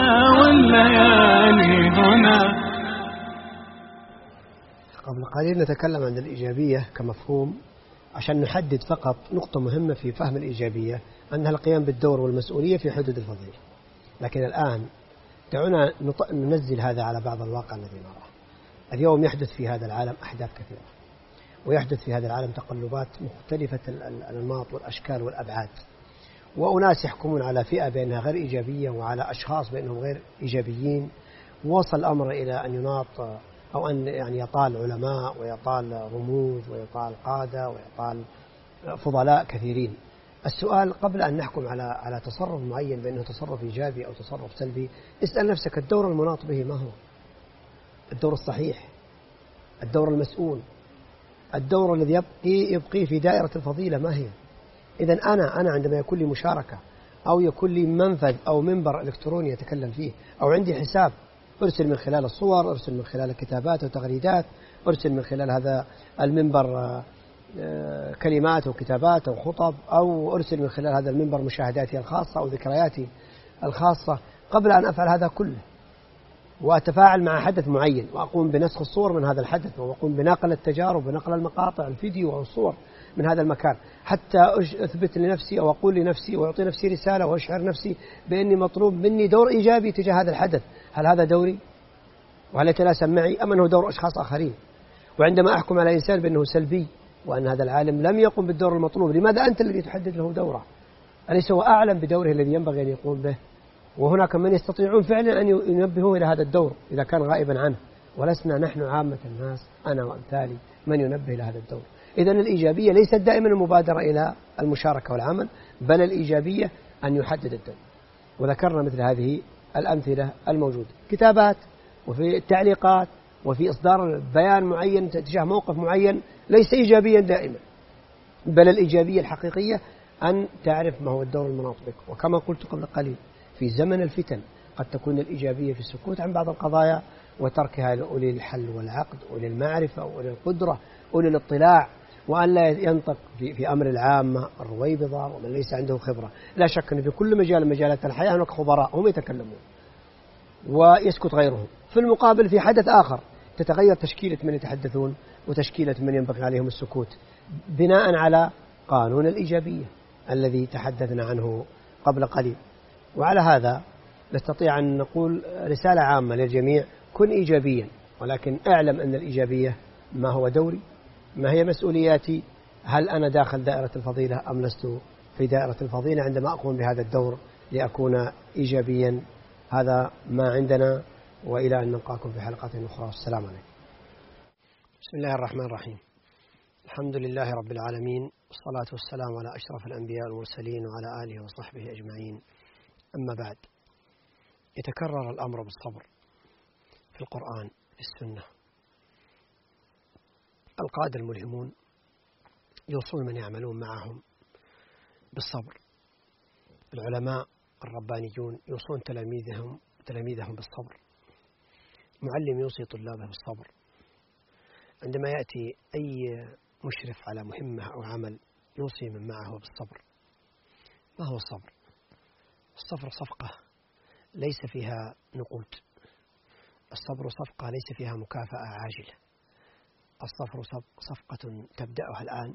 والليالي هنا. قبل قليل نتكلم عن الإيجابية كمفهوم عشان نحدد فقط نقطة مهمة في فهم الإيجابية، أنها القيام بالدور والمسؤولية في حدود الفضيلة. لكن الآن دعونا ننزل هذا على بعض الواقع الذي نراه. اليوم يحدث في هذا العالم أحداث كثيرة، ويحدث في هذا العالم تقلبات مختلفة الأنماط والأشكال والأبعاد، وأناس يحكمون على فئة بأنها غير إيجابية وعلى أشخاص بأنهم غير إيجابيين، ووصل الأمر إلى أن يناط أو أن يعني يطال علماء ويطال رموز ويطال قادة ويطال فضلاء كثيرين. السؤال قبل أن نحكم على على تصرف معين بأنه تصرف إيجابي أو تصرف سلبي، اسأل نفسك الدور المناط به ما هو؟ الدور الصحيح، الدور المسؤول، الدور الذي يبقي يبقي في دائرة الفضيلة ما هي؟ إذا أنا أنا عندما يكون لي مشاركة أو يكون لي منفذ أو منبر إلكتروني يتكلم فيه، أو عندي حساب أرسل من خلال الصور، أرسل من خلال الكتابات وتغريدات، أرسل من خلال هذا المنبر كلمات وكتابات أو خطب، أو أرسل من خلال هذا المنبر مشاهداتي الخاصة أو ذكرياتي الخاصة، قبل أن أفعل هذا كله وأتفاعل مع حدث معين وأقوم بنسخ الصور من هذا الحدث وأقوم بنقل التجارب ونقل المقاطع الفيديو والصور من هذا المكان، حتى أثبت لنفسي أو أقول لنفسي وأعطي نفسي رسالة وأشعر نفسي بأني مطلوب مني دور إيجابي تجاه هذا الحدث. هل هذا دوري؟ وهل يتناسب معي أم أنه دور أشخاص آخرين؟ وعندما أحكم على إنسان بأنه سلبي وأن هذا العالم لم يقم بالدور المطلوب، لماذا أنت الذي تحدد له دوره؟ أليس هو أعلم بدوره الذي ينبغي أن يقوم به؟ وهناك من يستطيعون فعلا أن ينبهوا إلى هذا الدور إذا كان غائبا عنه، ولسنا نحن عامة الناس أنا وأمثالي من ينبه إلى هذا الدور. إذن الإيجابية ليست دائما المبادرة إلى المشاركة والعمل، بل الإيجابية أن يحدد الدور. وذكرنا مثل هذه الأمثلة الموجودة، كتابات وفي التعليقات وفي إصدار بيان معين تجاه موقف معين ليس إيجابيا دائما، بل الإيجابية الحقيقية أن تعرف ما هو الدور المناط بك. وكما قلت قبل قليل، في زمن الفتن قد تكون الإيجابية في السكوت عن بعض القضايا وتركها لأولي الحل والعقد، أولي المعرفة، أولي القدرة، أولي الاطلاع، وأن لا ينطق في, في أمر العامة الرويبضة ومن ليس عنده خبرة. لا شك أن في كل مجال من مجالات الحياة هناك خبراء هم يتكلمون ويسكت غيرهم. في المقابل في حدث آخر تتغير تشكيلة من يتحدثون وتشكيلة من ينبغي عليهم السكوت بناء على قانون الإيجابية الذي تحدثنا عنه قبل قليل. وعلى هذا نستطيع أن نقول رسالة عامة للجميع: كن إيجابيا، ولكن أعلم أن الإيجابية ما هو دوري، ما هي مسؤولياتي، هل أنا داخل دائرة الفضيلة أم لست في دائرة الفضيلة عندما أقوم بهذا الدور لأكون إيجابيا. هذا ما عندنا، وإلى أن نلقاكم في حلقات أخرى. السلام عليكم. بسم الله الرحمن الرحيم. الحمد لله رب العالمين، والصلاة والسلام على أشرف الأنبياء والمرسلين وعلى آله وصحبه أجمعين. أما بعد، يتكرر الأمر بالصبر في القرآن، في السنة. القادة الملهمون يوصون من يعملون معهم بالصبر، العلماء الربانيون يوصون تلاميذهم تلاميذهم بالصبر، معلم يوصي طلابه بالصبر. عندما يأتي أي مشرف على مهمة أو عمل يوصي من معه بالصبر. ما هو الصبر؟ الصبر صفقة ليس فيها نقود، الصبر صفقة ليس فيها مكافأة عاجلة، الصبر صفقة تبدأها الآن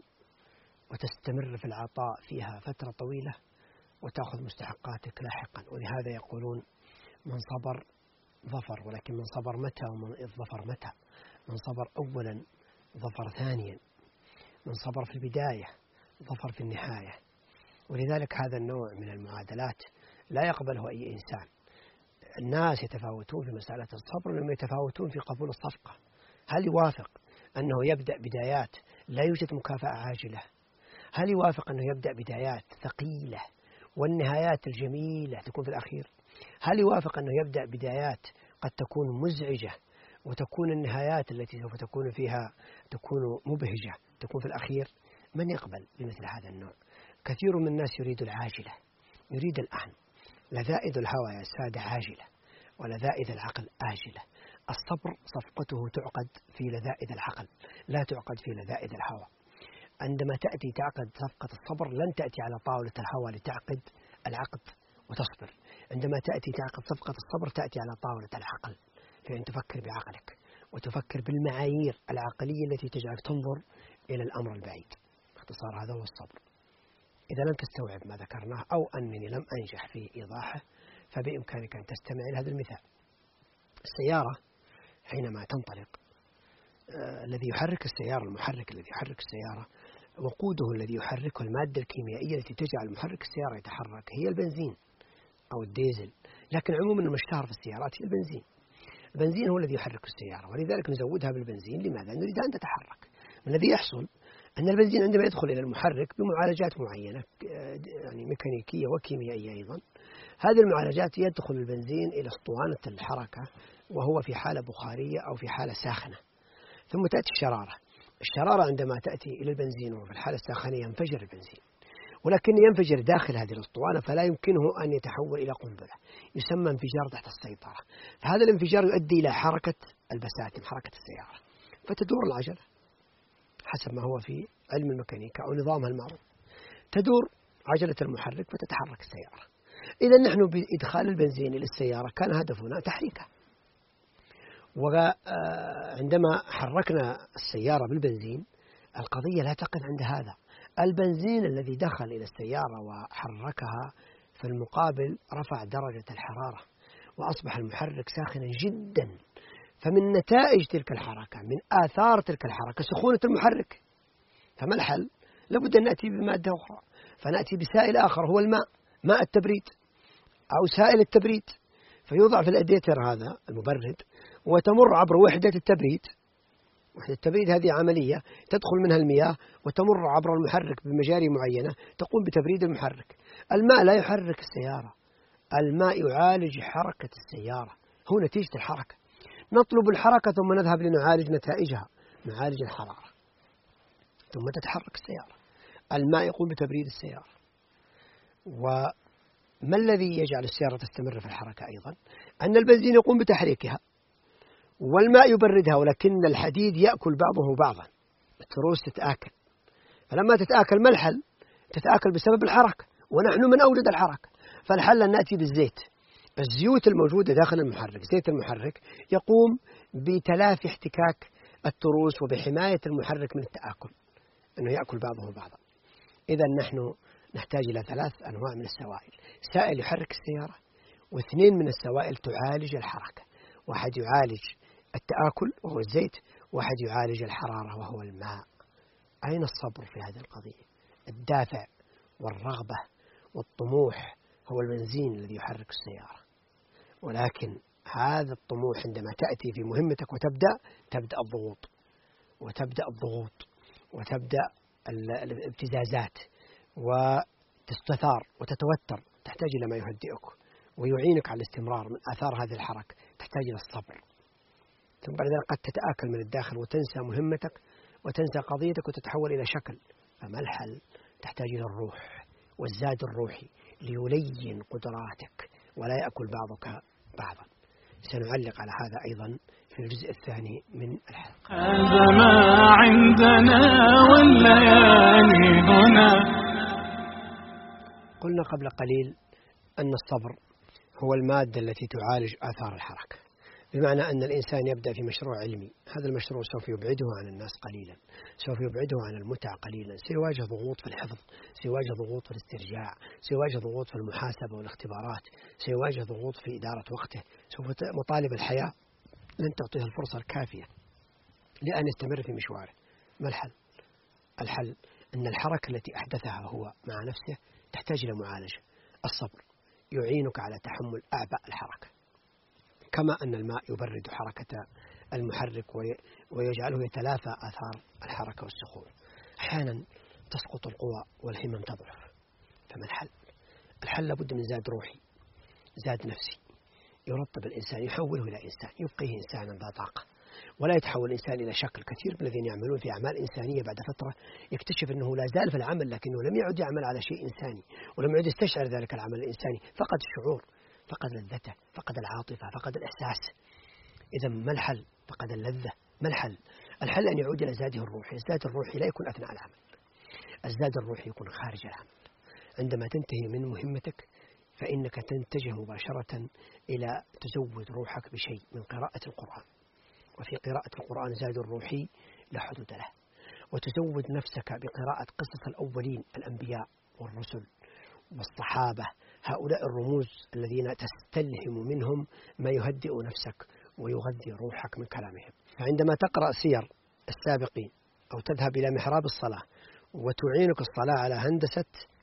وتستمر في العطاء فيها فترة طويلة وتأخذ مستحقاتك لاحقا. ولهذا يقولون: من صبر ظفر، ولكن من صبر متى ومن الظفر متى؟ من صبر أولا ظفر ثانيا، من صبر في البداية ظفر في النهاية. ولذلك هذا النوع من المعادلات لا يقبله أي إنسان. الناس يتفاوتون في مسألة الصبر لما يتفاوتون في قبول الصفقة. هل يوافق أنه يبدأ بدايات لا يوجد مكافأة عاجلة؟ هل يوافق أنه يبدأ بدايات ثقيلة والنهايات الجميلة تكون في الأخير؟ هل يوافق أنه يبدأ بدايات قد تكون مزعجة وتكون النهايات التي سوف تكون فيها تكون مبهجة تكون في الأخير؟ من يقبل بمثل هذا النوع؟ كثير من الناس يريد العاجلة، يريد الآن. لذائذ الهوى يا سادة عاجلة، ولذائذ العقل آجلة. الصبر صفقته تعقد في لذائذ العقل، لا تعقد في لذائذ الهوى. عندما تأتي تعقد صفقة الصبر لن تأتي على طاولة الهوى لتعقد العقد وتصبر. عندما تأتي تعقد صفقة الصبر تأتي على طاولة العقل، فإن تفكر بعقلك وتفكر بالمعايير العقلية التي تجعلك تنظر إلى الأمر البعيد. باختصار هذا هو الصبر. إذا لم تستوعب ما ذكرناه أو أنني لم أنجح في إيضاحه فبإمكانك أن تستمع إلى هذا المثال. السيارة حينما تنطلق، آه الذي يحرك السيارة، المحرك الذي يحرك السيارة، وقوده الذي يحركه، المادة الكيميائية التي تجعل محرك السيارة يتحرك هي البنزين أو الديزل، لكن عموما المشتهر في السيارات هي البنزين. البنزين هو الذي يحرك السيارة، ولذلك نزودها بالبنزين. لماذا؟ نريد أن تتحرك. الذي يحصل أن البنزين عندما يدخل إلى المحرك بمعالجات معينة يعني ميكانيكية وكيميائية أيضا، هذه المعالجات يدخل البنزين إلى اسطوانة الحركة وهو في حالة بخارية أو في حالة ساخنة، ثم تأتي الشرارة. الشرارة عندما تأتي إلى البنزين وفي الحالة الساخنة ينفجر البنزين، ولكن ينفجر داخل هذه الاسطوانة فلا يمكنه أن يتحول إلى قنبلة، يسمى انفجار تحت السيطرة. هذا الانفجار يؤدي إلى حركة البساتم، حركة السيارة، فتدور العجلة حسب ما هو في علم الميكانيكا أو نظامها المعروف، تدور عجلة المحرك فتتحرك السيارة. إذا نحن بإدخال البنزين إلى السيارة كان هدفنا تحريكها، وعندما حركنا السيارة بالبنزين القضية لا تقف عند هذا. البنزين الذي دخل إلى السيارة وحركها في المقابل رفع درجة الحرارة وأصبح المحرك ساخنا جدا، فمن نتائج تلك الحركة، من آثار تلك الحركة سخونة المحرك. فما الحل؟ لابد أن نأتي بمادة أخرى، فنأتي بسائل آخر هو الماء، ماء التبريد أو سائل التبريد، فيوضع في الأديتر هذا المبرد وتمر عبر وحدة التبريد. وحدة التبريد هذه عملية تدخل منها المياه وتمر عبر المحرك بمجاري معينة تقوم بتبريد المحرك. الماء لا يحرك السيارة، الماء يعالج حركة السيارة، هو نتيجة الحركة. نطلب الحركة ثم نذهب لنعالج نتائجها، نعالج الحرارة، ثم تتحرك السيارة. الماء يقوم بتبريد السيارة. وما الذي يجعل السيارة تستمر في الحركة أيضا؟ أن البنزين يقوم بتحريكها والماء يبردها، ولكن الحديد يأكل بعضه بعضا، التروس تتآكل. فلما تتآكل ما الحل؟ تتآكل بسبب الحركة، ونحن من أوجد الحركة. فالحل أن نأتي بالزيت. الزيوت الموجودة داخل المحرك، زيت المحرك يقوم بتلافي احتكاك التروس وبحماية المحرك من التآكل، أنه يأكل بعضه بعضا. إذا نحن نحتاج إلى ثلاث أنواع من السوائل: سائل يحرك السيارة، واثنين من السوائل تعالج الحركة، واحد يعالج التآكل وهو الزيت، واحد يعالج الحرارة وهو الماء. أين الصبر في هذه القضية؟ الدافع والرغبة والطموح هو البنزين الذي يحرك السيارة، ولكن هذا الطموح عندما تأتي في مهمتك وتبدأ تبدأ الضغوط وتبدأ الضغوط وتبدأ الابتزازات وتستثار وتتوتر، تحتاج إلى ما يهدئك ويعينك على الاستمرار من آثار هذه الحركة، تحتاج إلى الصبر. ثم بعد ذلك قد تتآكل من الداخل وتنسى مهمتك وتنسى قضيتك وتتحول إلى شكل. فما الحل؟ تحتاج إلى الروح والزاد الروحي ليلين قدراتك ولا يأكل بعضك بعضا. سنعلق على هذا أيضا في الجزء الثاني من الحلقة. هذا ما عندنا والليالي هنا. قلنا قبل قليل أن الصبر هو المادة التي تعالج آثار الحركة، بمعنى أن الإنسان يبدأ في مشروع علمي، هذا المشروع سوف يبعده عن الناس قليلا، سوف يبعده عن المتع قليلا، سيواجه ضغوط في الحفظ، سيواجه ضغوط في الاسترجاع، سيواجه ضغوط في المحاسبة والاختبارات، سيواجه ضغوط في إدارة وقته، سوف مطالب الحياة لن تعطيه الفرصة الكافية لأن يستمر في مشواره. ما الحل؟ الحل أن الحركة التي أحدثها هو مع نفسه تحتاج إلى معالجة. الصبر يعينك على تحمل أعباء الحركة، كما أن الماء يبرد حركة المحرك ويجعله يتلافى آثار الحركة والسخون. أحيانا تسقط القوى والهمم تضعف، فما الحل؟ الحل لابد من زاد روحي، زاد نفسي يرطب الإنسان، يحوله إلى إنسان، يبقيه إنسانا ذا طاقة، ولا يتحول الإنسان إلى شكل. كثير من الذين يعملون في أعمال إنسانية بعد فترة يكتشف أنه لا زال في العمل، لكنه لم يعد يعمل على شيء إنساني، ولم يعد يستشعر ذلك العمل الإنساني، فقد الشعور، فقد لذته، فقد العاطفة، فقد الإحساس. إذا ما الحل؟ فقد اللذة. ما الحل؟ الحل أن يعود إلى زاده الروحي. الزاد الروحي لا يكون أثناء العمل، الزاد الروحي يكون خارج العمل. عندما تنتهي من مهمتك فإنك تتجه مباشرة إلى تزود روحك بشيء من قراءة القرآن، وفي قراءة القرآن زاد الروحي لا حدود له، وتزود نفسك بقراءة قصص الأولين، الأنبياء والرسل والصحابة، هؤلاء الرموز الذين تستلهم منهم ما يهدئ نفسك ويغذي روحك من كلامهم. فعندما تقرأ سير السابقين أو تذهب إلى محراب الصلاة وتعينك الصلاة على هندسة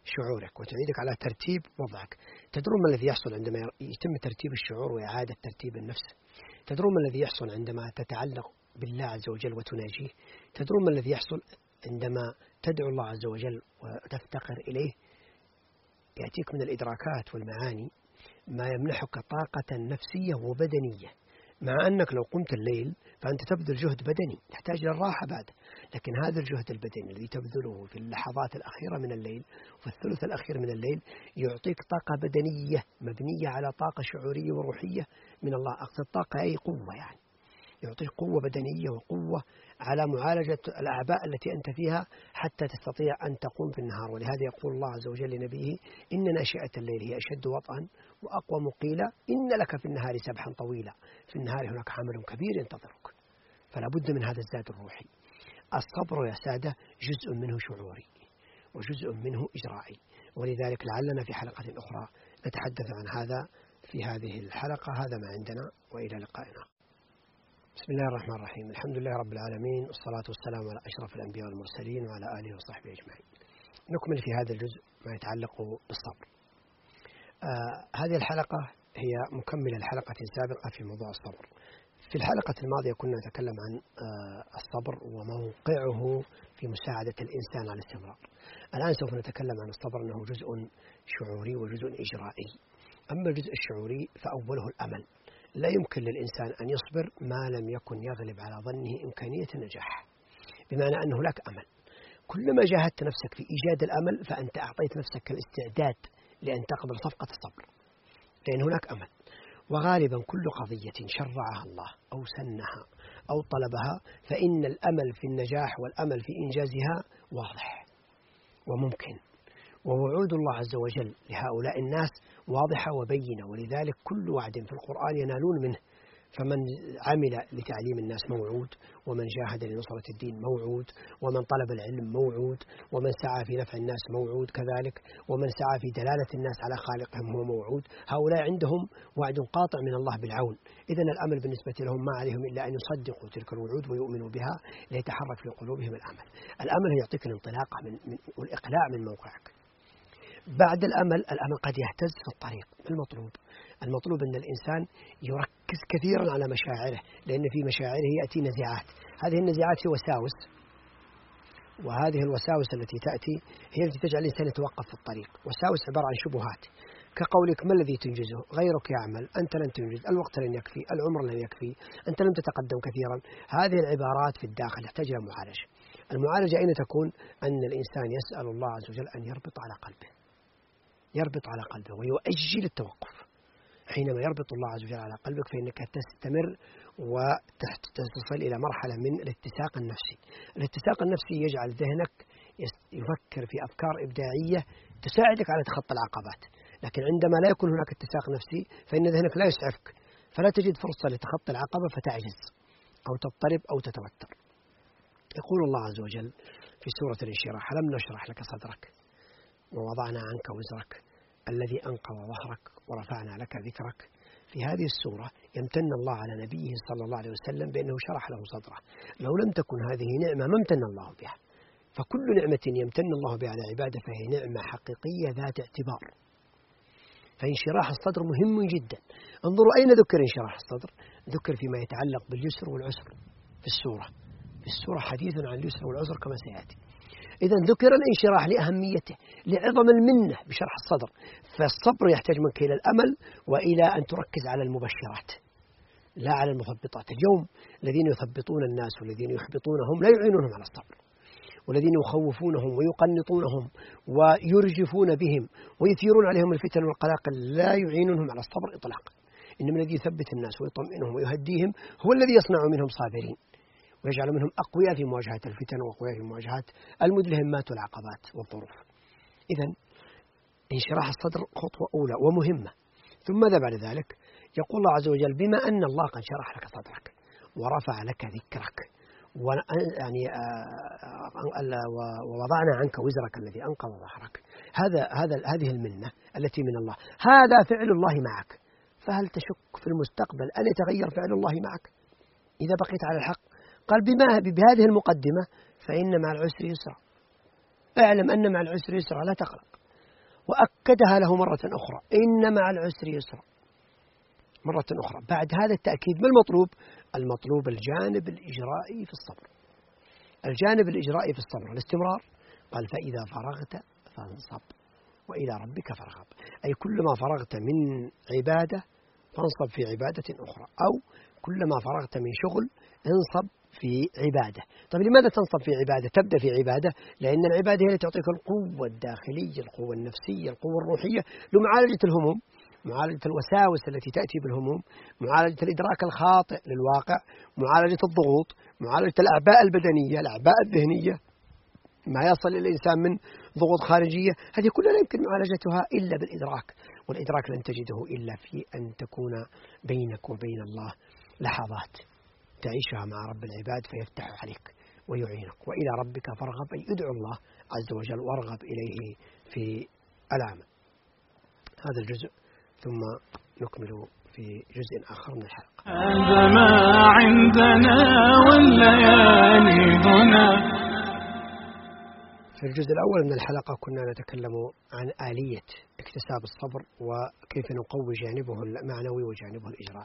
شعورك وتعيدك على ترتيب وضعك. تدرون ما الذي يحصل عندما يتم ترتيب الشعور وإعادة ترتيب النفس؟ تدرون ما الذي يحصل عندما تتعلق بالله عز وجل وتناجيه؟ تدرون ما الذي يحصل عندما تدعو الله عز وجل وتفتقر إليه؟ يأتيك من الإدراكات والمعاني ما يمنحك طاقة نفسية وبدنية، مع أنك لو قمت الليل فأنت تبذل جهد بدني تحتاج للراحة بعد، لكن هذا الجهد البدني الذي تبذله في اللحظات الأخيرة من الليل وفي الثلث الأخير من الليل يعطيك طاقة بدنية مبنية على طاقة شعورية وروحية من الله. أقصد طاقة أي قوة، يعني يعطيك قوة بدنية وقوة على معالجة الأعباء التي أنت فيها حتى تستطيع أن تقوم في النهار. ولهذا يقول الله عز وجل لنبيه: إن ناشئة الليل هي أشد وطئا وأقوى مقيلا إن لك في النهار سبحا طويلا. في النهار هناك عمل كبير ينتظرك، فلا بد من هذا الزاد الروحي. الصبر يا سادة جزء منه شعوري وجزء منه إجرائي، ولذلك لعلنا في حلقة أخرى نتحدث عن هذا في هذه الحلقة. هذا ما عندنا، وإلى لقائنا. بسم الله الرحمن الرحيم. الحمد لله رب العالمين، والصلاة والسلام على أشرف الأنبياء والمرسلين وعلى آله وصحبه أجمعين. نكمل في هذا الجزء ما يتعلق بالصبر. آه هذه الحلقة هي مكملة الحلقة السابقة في موضوع الصبر. في الحلقة الماضية كنا نتكلم عن آه الصبر وموقعه في مساعدة الإنسان على الاستمرار. الآن سوف نتكلم عن الصبر أنه جزء شعوري وجزء إجرائي. أما الجزء الشعوري فأوله الأمل. لا يمكن للإنسان أن يصبر ما لم يكن يغلب على ظنه إمكانية النجاح، بمعنى أنه لك أمل. كلما جاهدت نفسك في إيجاد الأمل فأنت أعطيت نفسك الاستعداد لأن تقبل صفقة الصبر، لأن هناك أمل. وغالبا كل قضية شرعها الله أو سنها أو طلبها فإن الأمل في النجاح والأمل في إنجازها واضح وممكن، ووعود الله عز وجل لهؤلاء الناس واضحة وبينة. ولذلك كل وعد في القرآن ينالون منه. فمن عمل لتعليم الناس موعود، ومن جاهد لنصرة الدين موعود، ومن طلب العلم موعود، ومن سعى في نفع الناس موعود كذلك، ومن سعى في دلالة الناس على خالقهم هو موعود. هؤلاء عندهم وعد قاطع من الله بالعون. إذن الأمل بالنسبة لهم ما عليهم إلا أن يصدقوا تلك الوعود ويؤمنوا بها ليتحرك في قلوبهم الأمل. الأمل يعطيك الانطلاقة من, من والإقلاع من موقعك. بعد الأمل، الأمل قد يهتز في الطريق. المطلوب المطلوب أن الإنسان يركز كثيرا على مشاعره، لأن في مشاعره يأتي نزعات. هذه النزعات هي وساوس، وهذه الوساوس التي تأتي هي التي تجعل الإنسان يتوقف في الطريق. وساوس عبارة عن شبهات، كقولك: ما الذي تنجزه؟ غيرك يعمل، أنت لن تنجز، الوقت لن يكفي، العمر لن يكفي، أنت لم تتقدم كثيرا. هذه العبارات في الداخل تحتاج إلى معالجة. المعالجة أين تكون؟ أن الإنسان يسأل الله عز وجل أن يربط على قلبه، يربط على قلبه ويؤجل التوقف. حينما يربط الله عز وجل على قلبك فإنك تستمر وتصل إلى مرحلة من الاتساق النفسي. الاتساق النفسي يجعل ذهنك يفكر في أفكار إبداعية تساعدك على تخطي العقبات. لكن عندما لا يكون هناك اتساق نفسي فإن ذهنك لا يسعفك، فلا تجد فرصة لتخطي العقبة فتعجز أو تضطرب أو تتوتر. يقول الله عز وجل في سورة الانشراح: ألم نشرح لك صدرك ووضعنا عنك وزرك الذي أنقض ظهرك ورفعنا لك ذكرك. في هذه السورة يمتن الله على نبيه صلى الله عليه وسلم بأنه شرح له صدره. لو لم تكن هذه نعمة ما امتن الله بها. فكل نعمة يمتن الله بها على عباده فهي نعمة حقيقية ذات اعتبار. فانشراح الصدر مهم جدا. انظروا أين ذكر انشراح الصدر؟ ذكر فيما يتعلق باليسر والعسر في السورة. في السورة حديث عن اليسر والعسر كما سيأتي. إذا ذكر الانشراح لأهميته، لعظم المنة بشرح الصدر. فالصبر يحتاج منك إلى الأمل وإلى أن تركز على المبشرات لا على المثبطات. اليوم الذين يثبطون الناس والذين يحبطونهم لا يعينونهم على الصبر، والذين يخوفونهم ويقنطونهم ويرجفون بهم ويثيرون عليهم الفتن والقلاقل لا يعينونهم على الصبر إطلاقا. إنما الذي يثبت الناس ويطمئنهم ويهديهم هو الذي يصنع منهم صابرين ويجعل منهم أقوياء في مواجهة الفتن وأقوياء في مواجهة المدلهمات والعقبات والظروف. إذن انشراح الصدر خطوة أولى ومهمة. ثم ماذا بعد ذلك؟ يقول الله عز وجل: بما أن الله قد شرح لك صدرك ورفع لك ذكرك يعني ووضعنا عنك وزرك الذي أنقض ظهرك. هذا هذا هذه المنة التي من الله. هذا فعل الله معك. فهل تشك في المستقبل أن يتغير فعل الله معك إذا بقيت على الحق؟ قال: بما بهذه المقدمة فإن مع العسر يسرا. اعلم أن مع العسر يسرا، لا تقلق. وأكدها له مرة أخرى: إن مع العسر يسرا، مرة أخرى. بعد هذا التأكيد ما المطلوب؟ المطلوب الجانب الإجرائي في الصبر. الجانب الإجرائي في الصبر الاستمرار. قال: فإذا فرغت فانصب وإلى ربك فارغب. أي كلما فرغت من عبادة فانصب في عبادة أخرى، أو كلما فرغت من شغل انصب في عبادة. طيب لماذا تنصب في عبادة؟ تبدأ في عبادة لأن العبادة هي التي تعطيك القوة الداخلية، القوة النفسية، القوة الروحية لمعالجة الهموم، معالجة الوساوس التي تأتي بالهموم، معالجة الإدراك الخاطئ للواقع، معالجة الضغوط، معالجة الأعباء البدنية، الأعباء الذهنية، ما يصل الإنسان من ضغوط خارجية. هذه كلها لا يمكن معالجتها إلا بالإدراك، والإدراك لن تجده إلا في أن تكون بينك وبين الله لحظات تعيشها مع رب العباد فيفتح عليك ويعينك. وإلى ربك فارغب، أي ادعو الله عز وجل وارغب إليه في العمل. هذا الجزء، ثم نكمل في جزء آخر من الحلقة. هذا ما عندنا والليالي هنا. في الجزء الأول من الحلقة كنا نتكلم عن آلية اكتساب الصبر وكيف نقوي جانبه المعنوي وجانبه الإجرائي.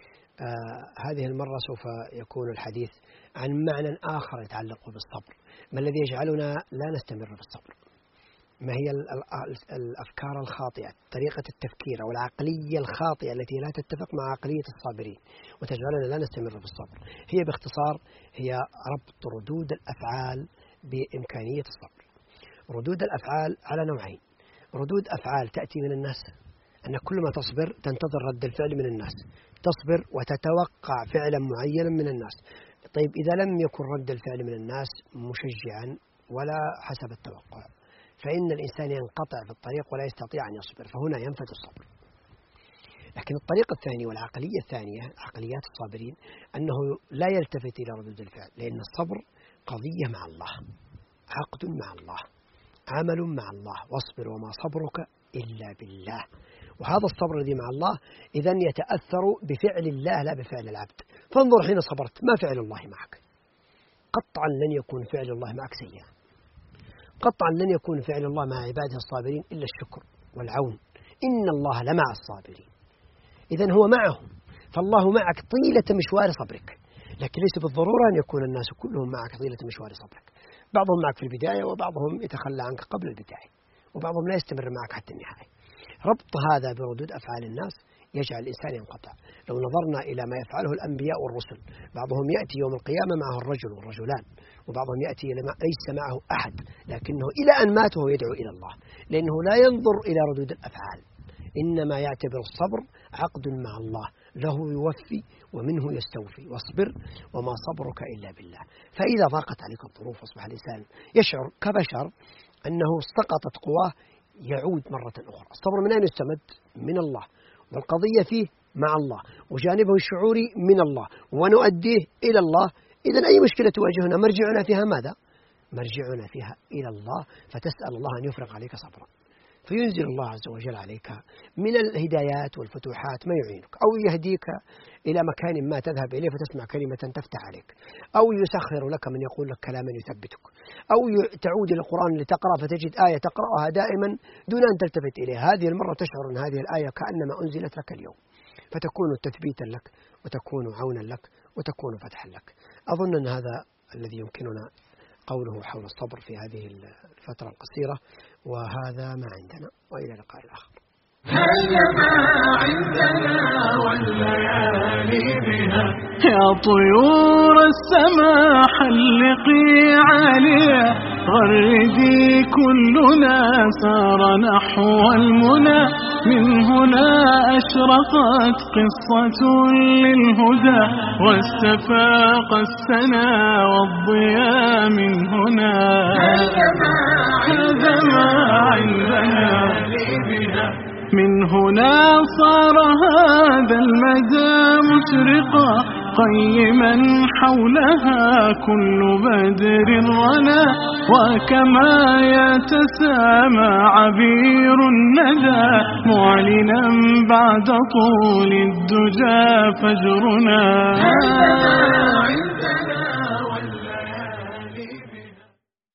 آه هذه المرة سوف يكون الحديث عن معنى آخر يتعلق بالصبر. ما الذي يجعلنا لا نستمر في الصبر؟ ما هي الأفكار الخاطئة، طريقة التفكير أو العقلية الخاطئة التي لا تتفق مع عقلية الصابرين وتجعلنا لا نستمر في الصبر؟ هي باختصار هي ربط ردود الأفعال بإمكانية الصبر. ردود الأفعال على نوعين: ردود أفعال تأتي من الناس، أن كل ما تصبر تنتظر رد الفعل من الناس، تصبر وتتوقع فعلا معينا من الناس. طيب إذا لم يكن رد الفعل من الناس مشجعا ولا حسب التوقع، فإن الإنسان ينقطع في الطريق ولا يستطيع أن يصبر، فهنا ينفذ الصبر. لكن الطريق الثاني والعقلية الثانية، عقليات الصابرين، أنه لا يلتفت إلى ردود الفعل، لأن الصبر قضية مع الله، عقد مع الله، عمل مع الله. واصبر وما صبرك إلا بالله. وهذا الصبر الذي مع الله إذن يتأثر بفعل الله لا بفعل العبد. فانظر حين صبرت ما فعل الله معك؟ قطعا لن يكون فعل الله معك سيئا، قطعا لن يكون فعل الله مع عباده الصابرين إلا الشكر والعون. إن الله لمع الصابرين. إذن هو معهم، فالله معك طيلة مشوار صبرك، لكن ليس بالضرورة أن يكون الناس كلهم معك طيلة مشوار صبرك. بعضهم معك في البداية وبعضهم يتخلى عنك قبل البداية وبعضهم لا يستمر معك حتى النهاية. ربط هذا بردود أفعال الناس يجعل الإنسان ينقطع. لو نظرنا إلى ما يفعله الأنبياء والرسل، بعضهم يأتي يوم القيامة معه الرجل والرجلان، وبعضهم يأتي ليس معه أحد، لكنه إلى أن مات وهو يدعو إلى الله، لأنه لا ينظر إلى ردود الأفعال، إنما يعتبر الصبر عقد مع الله، له يوفي ومنه يستوفي. واصبر وما صبرك إلا بالله. فإذا ضاقت عليك الظروف أصبح الإنسان يشعر كبشر أنه سقطت قواه، يعود مرة أخرى. الصبر من أين يستمد؟ من الله، والقضية فيه مع الله، وجانبه الشعوري من الله، ونؤديه إلى الله. إذن أي مشكلة تواجهنا مرجعنا فيها ماذا؟ مرجعنا فيها إلى الله، فتسأل الله أن يفرغ عليك صبرا، فينزل الله عز وجل عليك من الهدايات والفتوحات ما يعينك، أو يهديك إلى مكان ما تذهب إليه فتسمع كلمة تفتح عليك، أو يسخر لك من يقول لك كلاما يثبتك، أو تعود إلى القرآن لتقرأ فتجد آية تقرأها دائما دون أن تلتفت إليها. هذه المرة تشعر أن هذه الآية كأنما أنزلت لك اليوم، فتكون تثبيتا لك وتكون عونا لك وتكون فتحا لك. أظن أن هذا الذي يمكننا قوله حول الصبر في هذه الفترة القصيرة، وهذا ما عندنا، وإلى لقاء آخر. هذا ما عندنا والليالي بها، يا طيور السماء حلقي عالية، غردي كلنا سار نحو المنى، من هنا أشرقت قصة للهدى، واستفاق السنا والضياء من هنا. هذا ما عندنا من هنا صار هذا المدى مشرقا، قيما حولها كل بدر رنا، وكما يتسامى عبير الندى، معلنا بعد طول الدجى فجرنا.